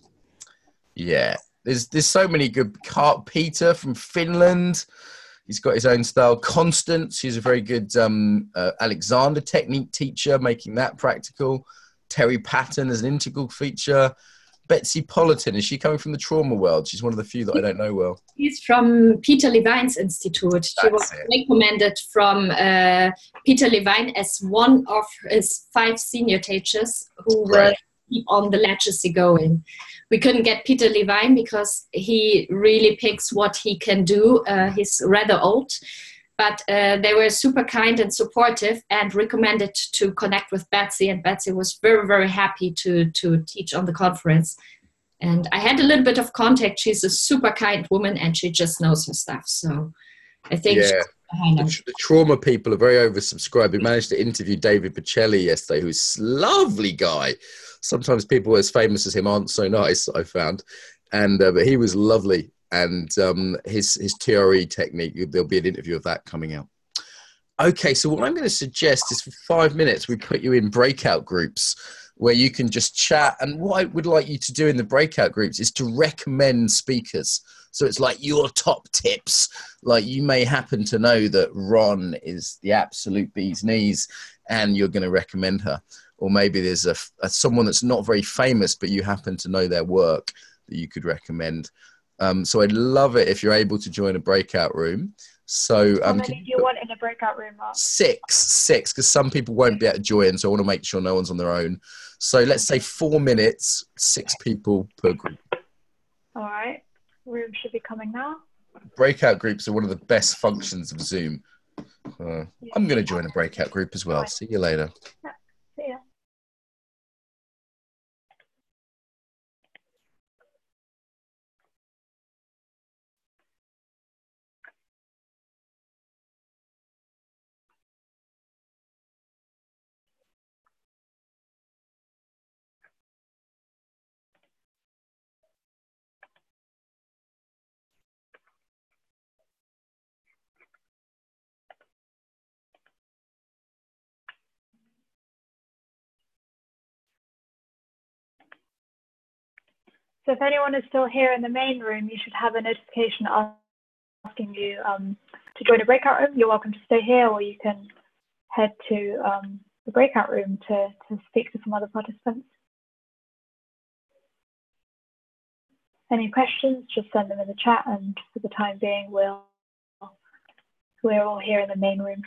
Yeah, there's there's so many good. Kart Peter from Finland, he's got his own style. Constance, she's a very good um, uh, Alexander technique teacher, making that practical. Terry Patton as an integral feature. Betsy Politan, is she coming from the trauma world? She's one of the few that I don't know well. She's from Peter Levine's Institute. That's she was it. recommended from uh, Peter Levine as one of his five senior teachers who will keep on the legacy going. We couldn't get Peter Levine because he really picks what he can do. Uh, he's rather old. But uh, they were super kind and supportive and recommended to connect with Betsy. And Betsy was very, very happy to, to teach on the conference. And I had a little bit of contact. She's a super kind woman and she just knows her stuff. So I think yeah. the, the trauma people are very oversubscribed. We managed to interview David Pacelli yesterday, who's a lovely guy. Sometimes people as famous as him aren't so nice, I found. And uh, but he was lovely. And um, his, his T R E technique, there'll be an interview of that coming out. Okay, so what I'm going to suggest is for five minutes, we put you in breakout groups where you can just chat. And what I would like you to do in the breakout groups is to recommend speakers. So it's like your top tips. Like you may happen to know that Ron is the absolute bee's knees and you're going to recommend her. Or maybe there's a, a someone that's not very famous, but you happen to know their work that you could recommend. Um, so I'd love it if you're able to join a breakout room. So um, how many do you want in a breakout room, Mark? Six, six, because some people won't be able to join, so I want to make sure no one's on their own. So let's say four minutes, six people per group. All right. Room should be coming now. Breakout groups are one of the best functions of Zoom. Uh, I'm going to join a breakout group as well. See you later. Yeah. See ya. So if anyone is still here in the main room, you should have a notification asking you um, to join a breakout room. You're welcome to stay here, or you can head to um, the breakout room to, to speak to some other participants. Any questions, just send them in the chat, and for the time being, we'll, we're all here in the main room.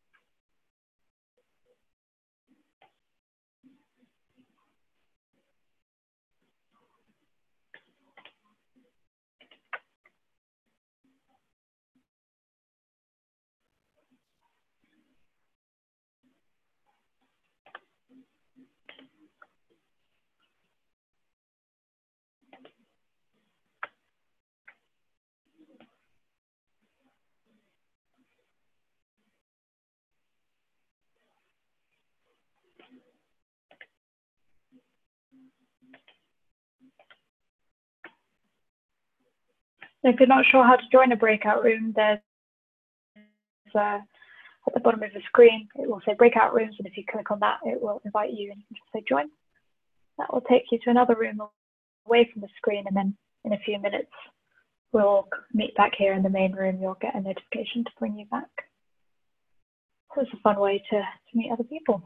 If you're not sure how to join a breakout room, there's uh, at the bottom of the screen, it will say breakout rooms, and if you click on that, it will invite you, and you can just say join. That will take you to another room away from the screen, and then in a few minutes, we'll meet back here in the main room. You'll get a notification to bring you back. So it's a fun way to, to meet other people.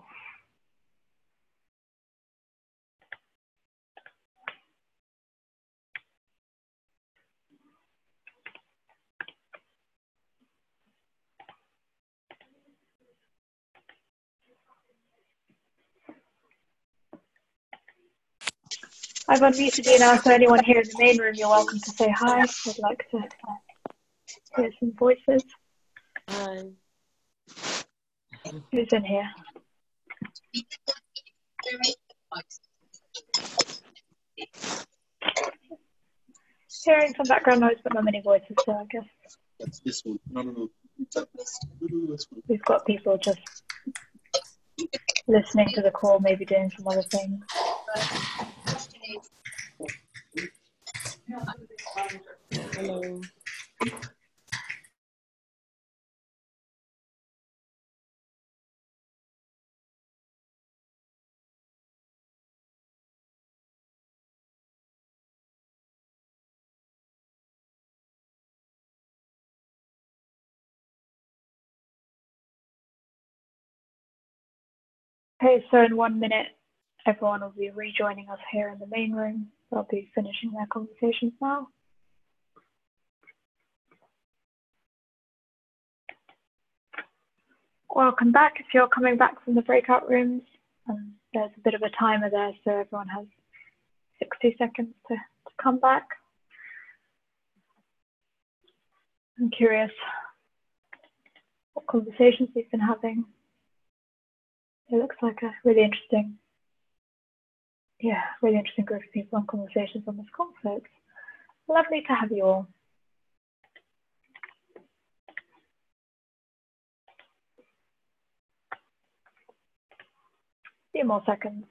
I've unmuted you now, so anyone here in the main room, you're welcome to say hi. I'd like to uh, hear some voices. Hi. Who's in here? Hearing some background noise, but not many voices, so I guess. That's this one. No, no, no. No, no, no, we've got people just listening to the call, maybe doing some other things. Hello. Okay, so in one minute, everyone will be rejoining us here in the main room. They'll be finishing their conversations now. Welcome back. If you're coming back from the breakout rooms, um, there's a bit of a timer there, so everyone has sixty seconds to, to come back. I'm curious what conversations we've been having. It looks like a really interesting, yeah, really interesting group of people and conversations on this call, so it's lovely to have you all. A few more seconds.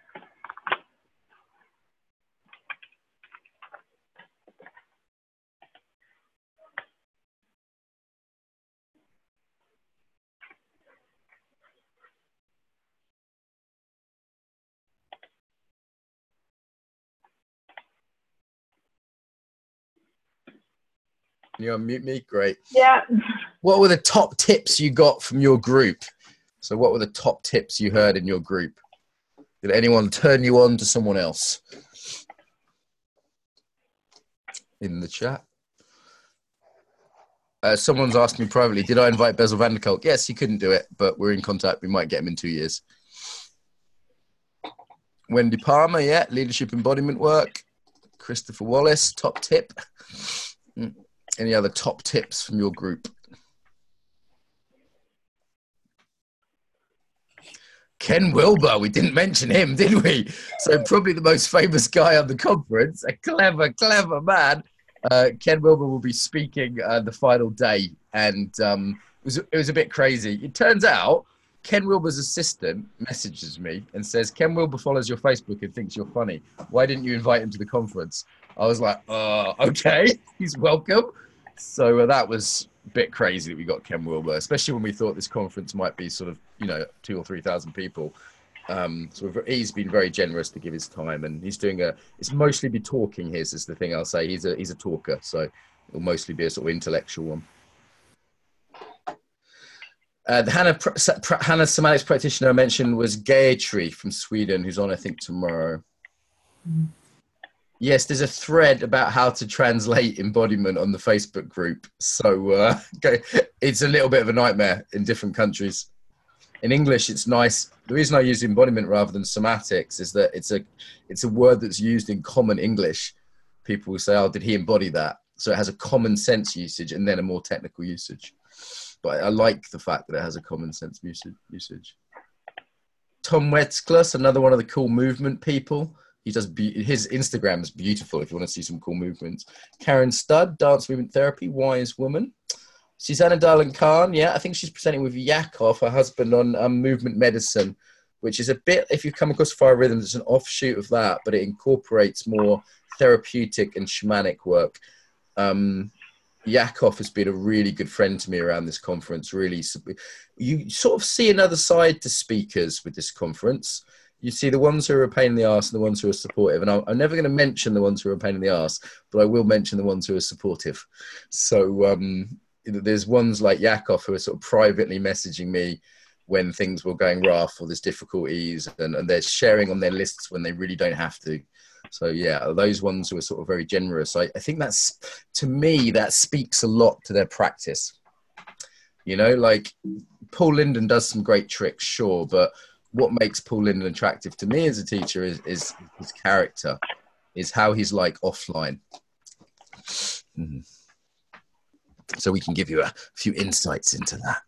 Can you unmute me? Great. Yeah. What were the top tips you got from your group? So what were the top tips you heard in your group? Did anyone turn you on to someone else? In the chat. Uh, someone's asked me privately, did I invite Bezel van der Kolk? Yes, he couldn't do it, but we're in contact. We might get him in two years. Wendy Palmer, yeah, leadership embodiment work. Christopher Wallace, top tip. Any other top tips from your group? Ken Wilber, we didn't mention him, did we? So probably the most famous guy on the conference, a clever, clever man. Uh, Ken Wilber will be speaking uh, the final day, and um, it, was, it was a bit crazy. It turns out Ken Wilber's assistant messages me and says, Ken Wilber follows your Facebook and thinks you're funny. Why didn't you invite him to the conference? I was like, uh, okay, he's welcome. So uh, that was a bit crazy that we got Ken Wilber, especially when we thought this conference might be sort of, you know, two or three thousand people. Um, so we're, he's been very generous to give his time, and he's doing a. It's mostly be talking. His is the thing I'll say. He's a he's a talker, so it'll mostly be a sort of intellectual one. Uh, the Hannah Hannah Somatics practitioner I mentioned was Gayatri from Sweden, who's on I think tomorrow. Mm. Yes, there's a thread about how to translate embodiment on the Facebook group. So uh, it's a little bit of a nightmare in different countries. In English, it's nice. The reason I use embodiment rather than somatics is that it's a it's a word that's used in common English. People will say, "Oh, did he embody that?" So it has a common sense usage and then a more technical usage. But I like the fact that it has a common sense usage. Tom Wetzklas, another one of the cool movement people. He does be- his Instagram is beautiful if you want to see some cool movements. Karen Studd, dance movement therapy, wise woman. Susanna Darlan Khan, yeah, I think she's presenting with Yakov, her husband, on um, movement medicine, which is a bit, if you come across Fire Rhythms, it's an offshoot of that, but it incorporates more therapeutic and shamanic work. Um, Yakov has been a really good friend to me around this conference. Really, you sort of see another side to speakers with this conference. You see the ones who are a pain in the arse and the ones who are supportive. And I'm, I'm never going to mention the ones who are a pain in the arse, but I will mention the ones who are supportive. So um, there's ones like Yakov who are sort of privately messaging me when things were going rough or there's difficulties, and, and they're sharing on their lists when they really don't have to. So yeah, those ones who are sort of very generous. I, I think that's, to me, that speaks a lot to their practice. You know, like Paul Linden does some great tricks, sure, but what makes Paul Linden attractive to me as a teacher is, is his character, is how he's like offline. Mm-hmm. So we can give you a few insights into that.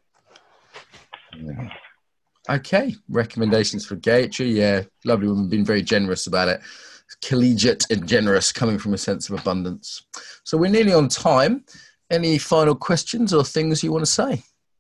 Yeah. Okay, recommendations for Gayatri. Yeah, lovely woman, been very generous about it. Collegiate and generous, coming from a sense of abundance. So we're nearly on time. Any final questions or things you want to say?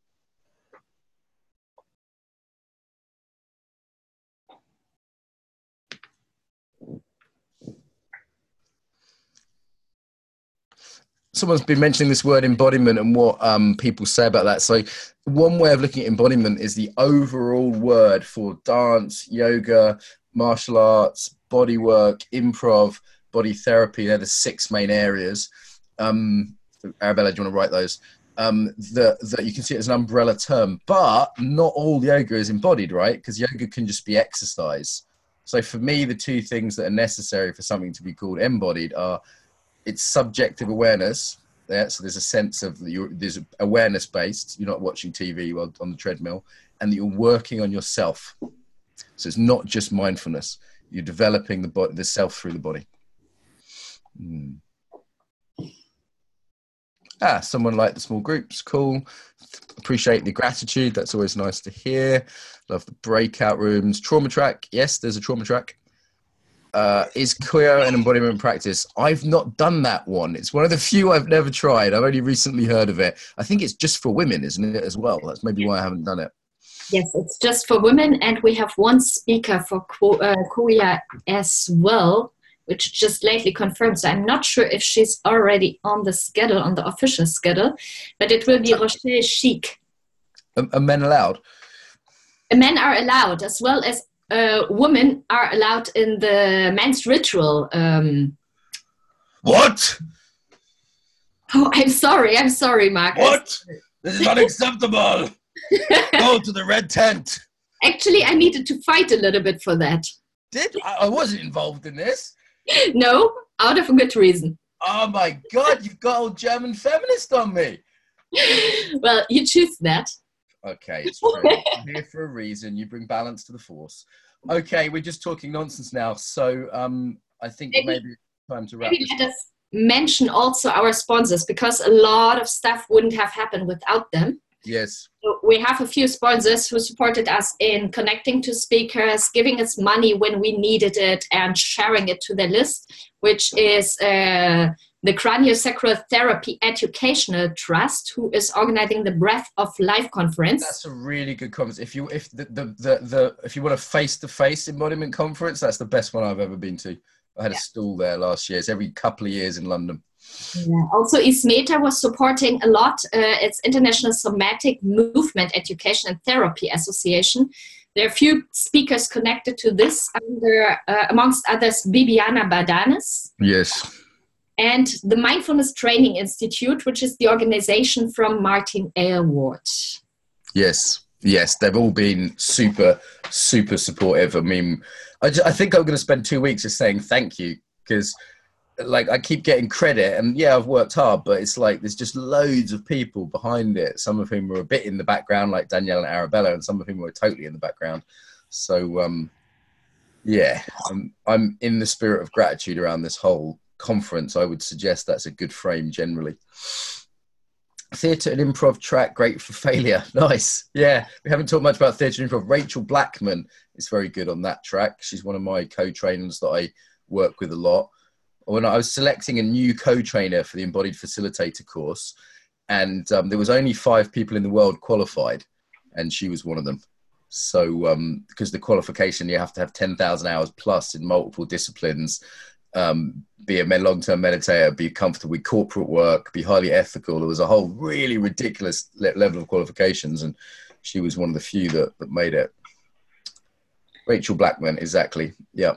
Someone's been mentioning this word embodiment and what um, people say about that. So one way of looking at embodiment is the overall word for dance, yoga, martial arts, body work, improv, body therapy. They're the six main areas. Um, Arabella, do you want to write those? Um, that, that you can see it as an umbrella term, but not all yoga is embodied, right? Because yoga can just be exercise. So for me, the two things that are necessary for something to be called embodied are it's subjective awareness. Yeah, so there's a sense of you're, there's awareness based. You're not watching T V while on the treadmill, and that you're working on yourself. So it's not just mindfulness. You're developing the body, the self through the body. Mm. Ah, someone liked the small groups. Cool. Appreciate the gratitude. That's always nice to hear. Love the breakout rooms. Trauma track. Yes, there's a trauma track. Uh, is queer an embodiment practice? I've not done that one. It's one of the few I've never tried. I've only recently heard of it. I think it's just for women, isn't it, as well? That's maybe why I haven't done it. Yes, it's just for women, and we have one speaker for queer as well, which just lately confirmed. So I'm not sure if she's already on the schedule, on the official schedule, but it will be Rochelle Chic. Are, are men allowed? Men are allowed, as well as Uh, women are allowed in the men's ritual. Um, what? Oh, I'm sorry. I'm sorry, Marcus. What? This is unacceptable. Go to the red tent. Actually, I needed to fight a little bit for that. Did? I, I wasn't involved in this. No, out of a good reason. Oh my God, you've got old German feminist on me. Well, you choose that. Okay, it's true. I'm here for a reason. You bring balance to the force. Okay, we're just talking nonsense now. So um, I think maybe, maybe it's time to wrap maybe this let us mention also our sponsors, because a lot of stuff wouldn't have happened without them. Yes. So we have a few sponsors who supported us in connecting to speakers, giving us money when we needed it, and sharing it to their list, which is uh, the Craniosacral Therapy Educational Trust, who is organizing the Breath of Life conference. That's a really good conference. If you if the the the, the if you want a face to face embodiment conference, that's the best one I've ever been to. I had yeah. a stall there last year. It's every couple of years in London. Yeah. Also, ISMETA was supporting a lot. Uh, it's International Somatic Movement Education and Therapy Association. there are a few speakers connected to this, under, uh, amongst others, Bibiana Badanes. Yes. And the Mindfulness Training Institute, which is the organization from Martin Aylward. Yes, yes, they've all been super, super supportive. I mean, I, just, I think I'm going to spend two weeks just saying thank you, because like I keep getting credit, and yeah, I've worked hard, but it's like there's just loads of people behind it, some of whom are a bit in the background, like Danielle and Arabella, and some of whom are totally in the background. So, um, yeah, I'm, I'm in the spirit of gratitude around this whole conference. I would suggest that's a good frame generally. Theatre and improv track, great for failure. Nice. Yeah, we haven't talked much about theatre and improv. Rachel Blackman is very good on that track. She's one of my co-trainers that I work with a lot. When I was selecting a new co-trainer for the Embodied Facilitator course, and um, there was only five people in the world qualified, and she was one of them. So um, because the qualification, you have to have ten thousand hours plus in multiple disciplines, um, be a long-term meditator, be comfortable with corporate work, be highly ethical. There was a whole really ridiculous le- level of qualifications, and she was one of the few that, that made it. Rachel Blackman, exactly. Yeah.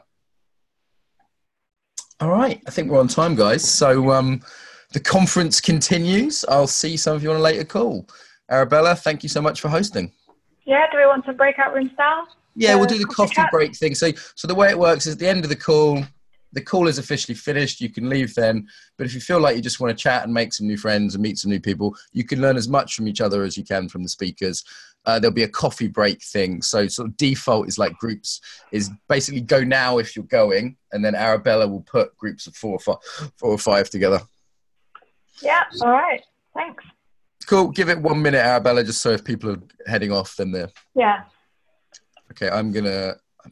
All right. I think we're on time, guys. So um, the conference continues. I'll see some of you on a later call. Arabella, thank you so much for hosting. Yeah, do we want some breakout room style? Yeah, Uh, we'll do the coffee coffee chat? break thing. So, so the way it works is at the end of the call, the call is officially finished. You can leave then. But if you feel like you just want to chat and make some new friends and meet some new people, you can learn as much from each other as you can from the speakers. Uh, there'll be a coffee break thing. So sort of default is like groups is basically go now if you're going. And then Arabella will put groups of four or five, four or five together. Yeah, all right. Thanks. Cool. Give it one minute, Arabella, just so if people are heading off, then they're... Yeah. Okay, I'm going to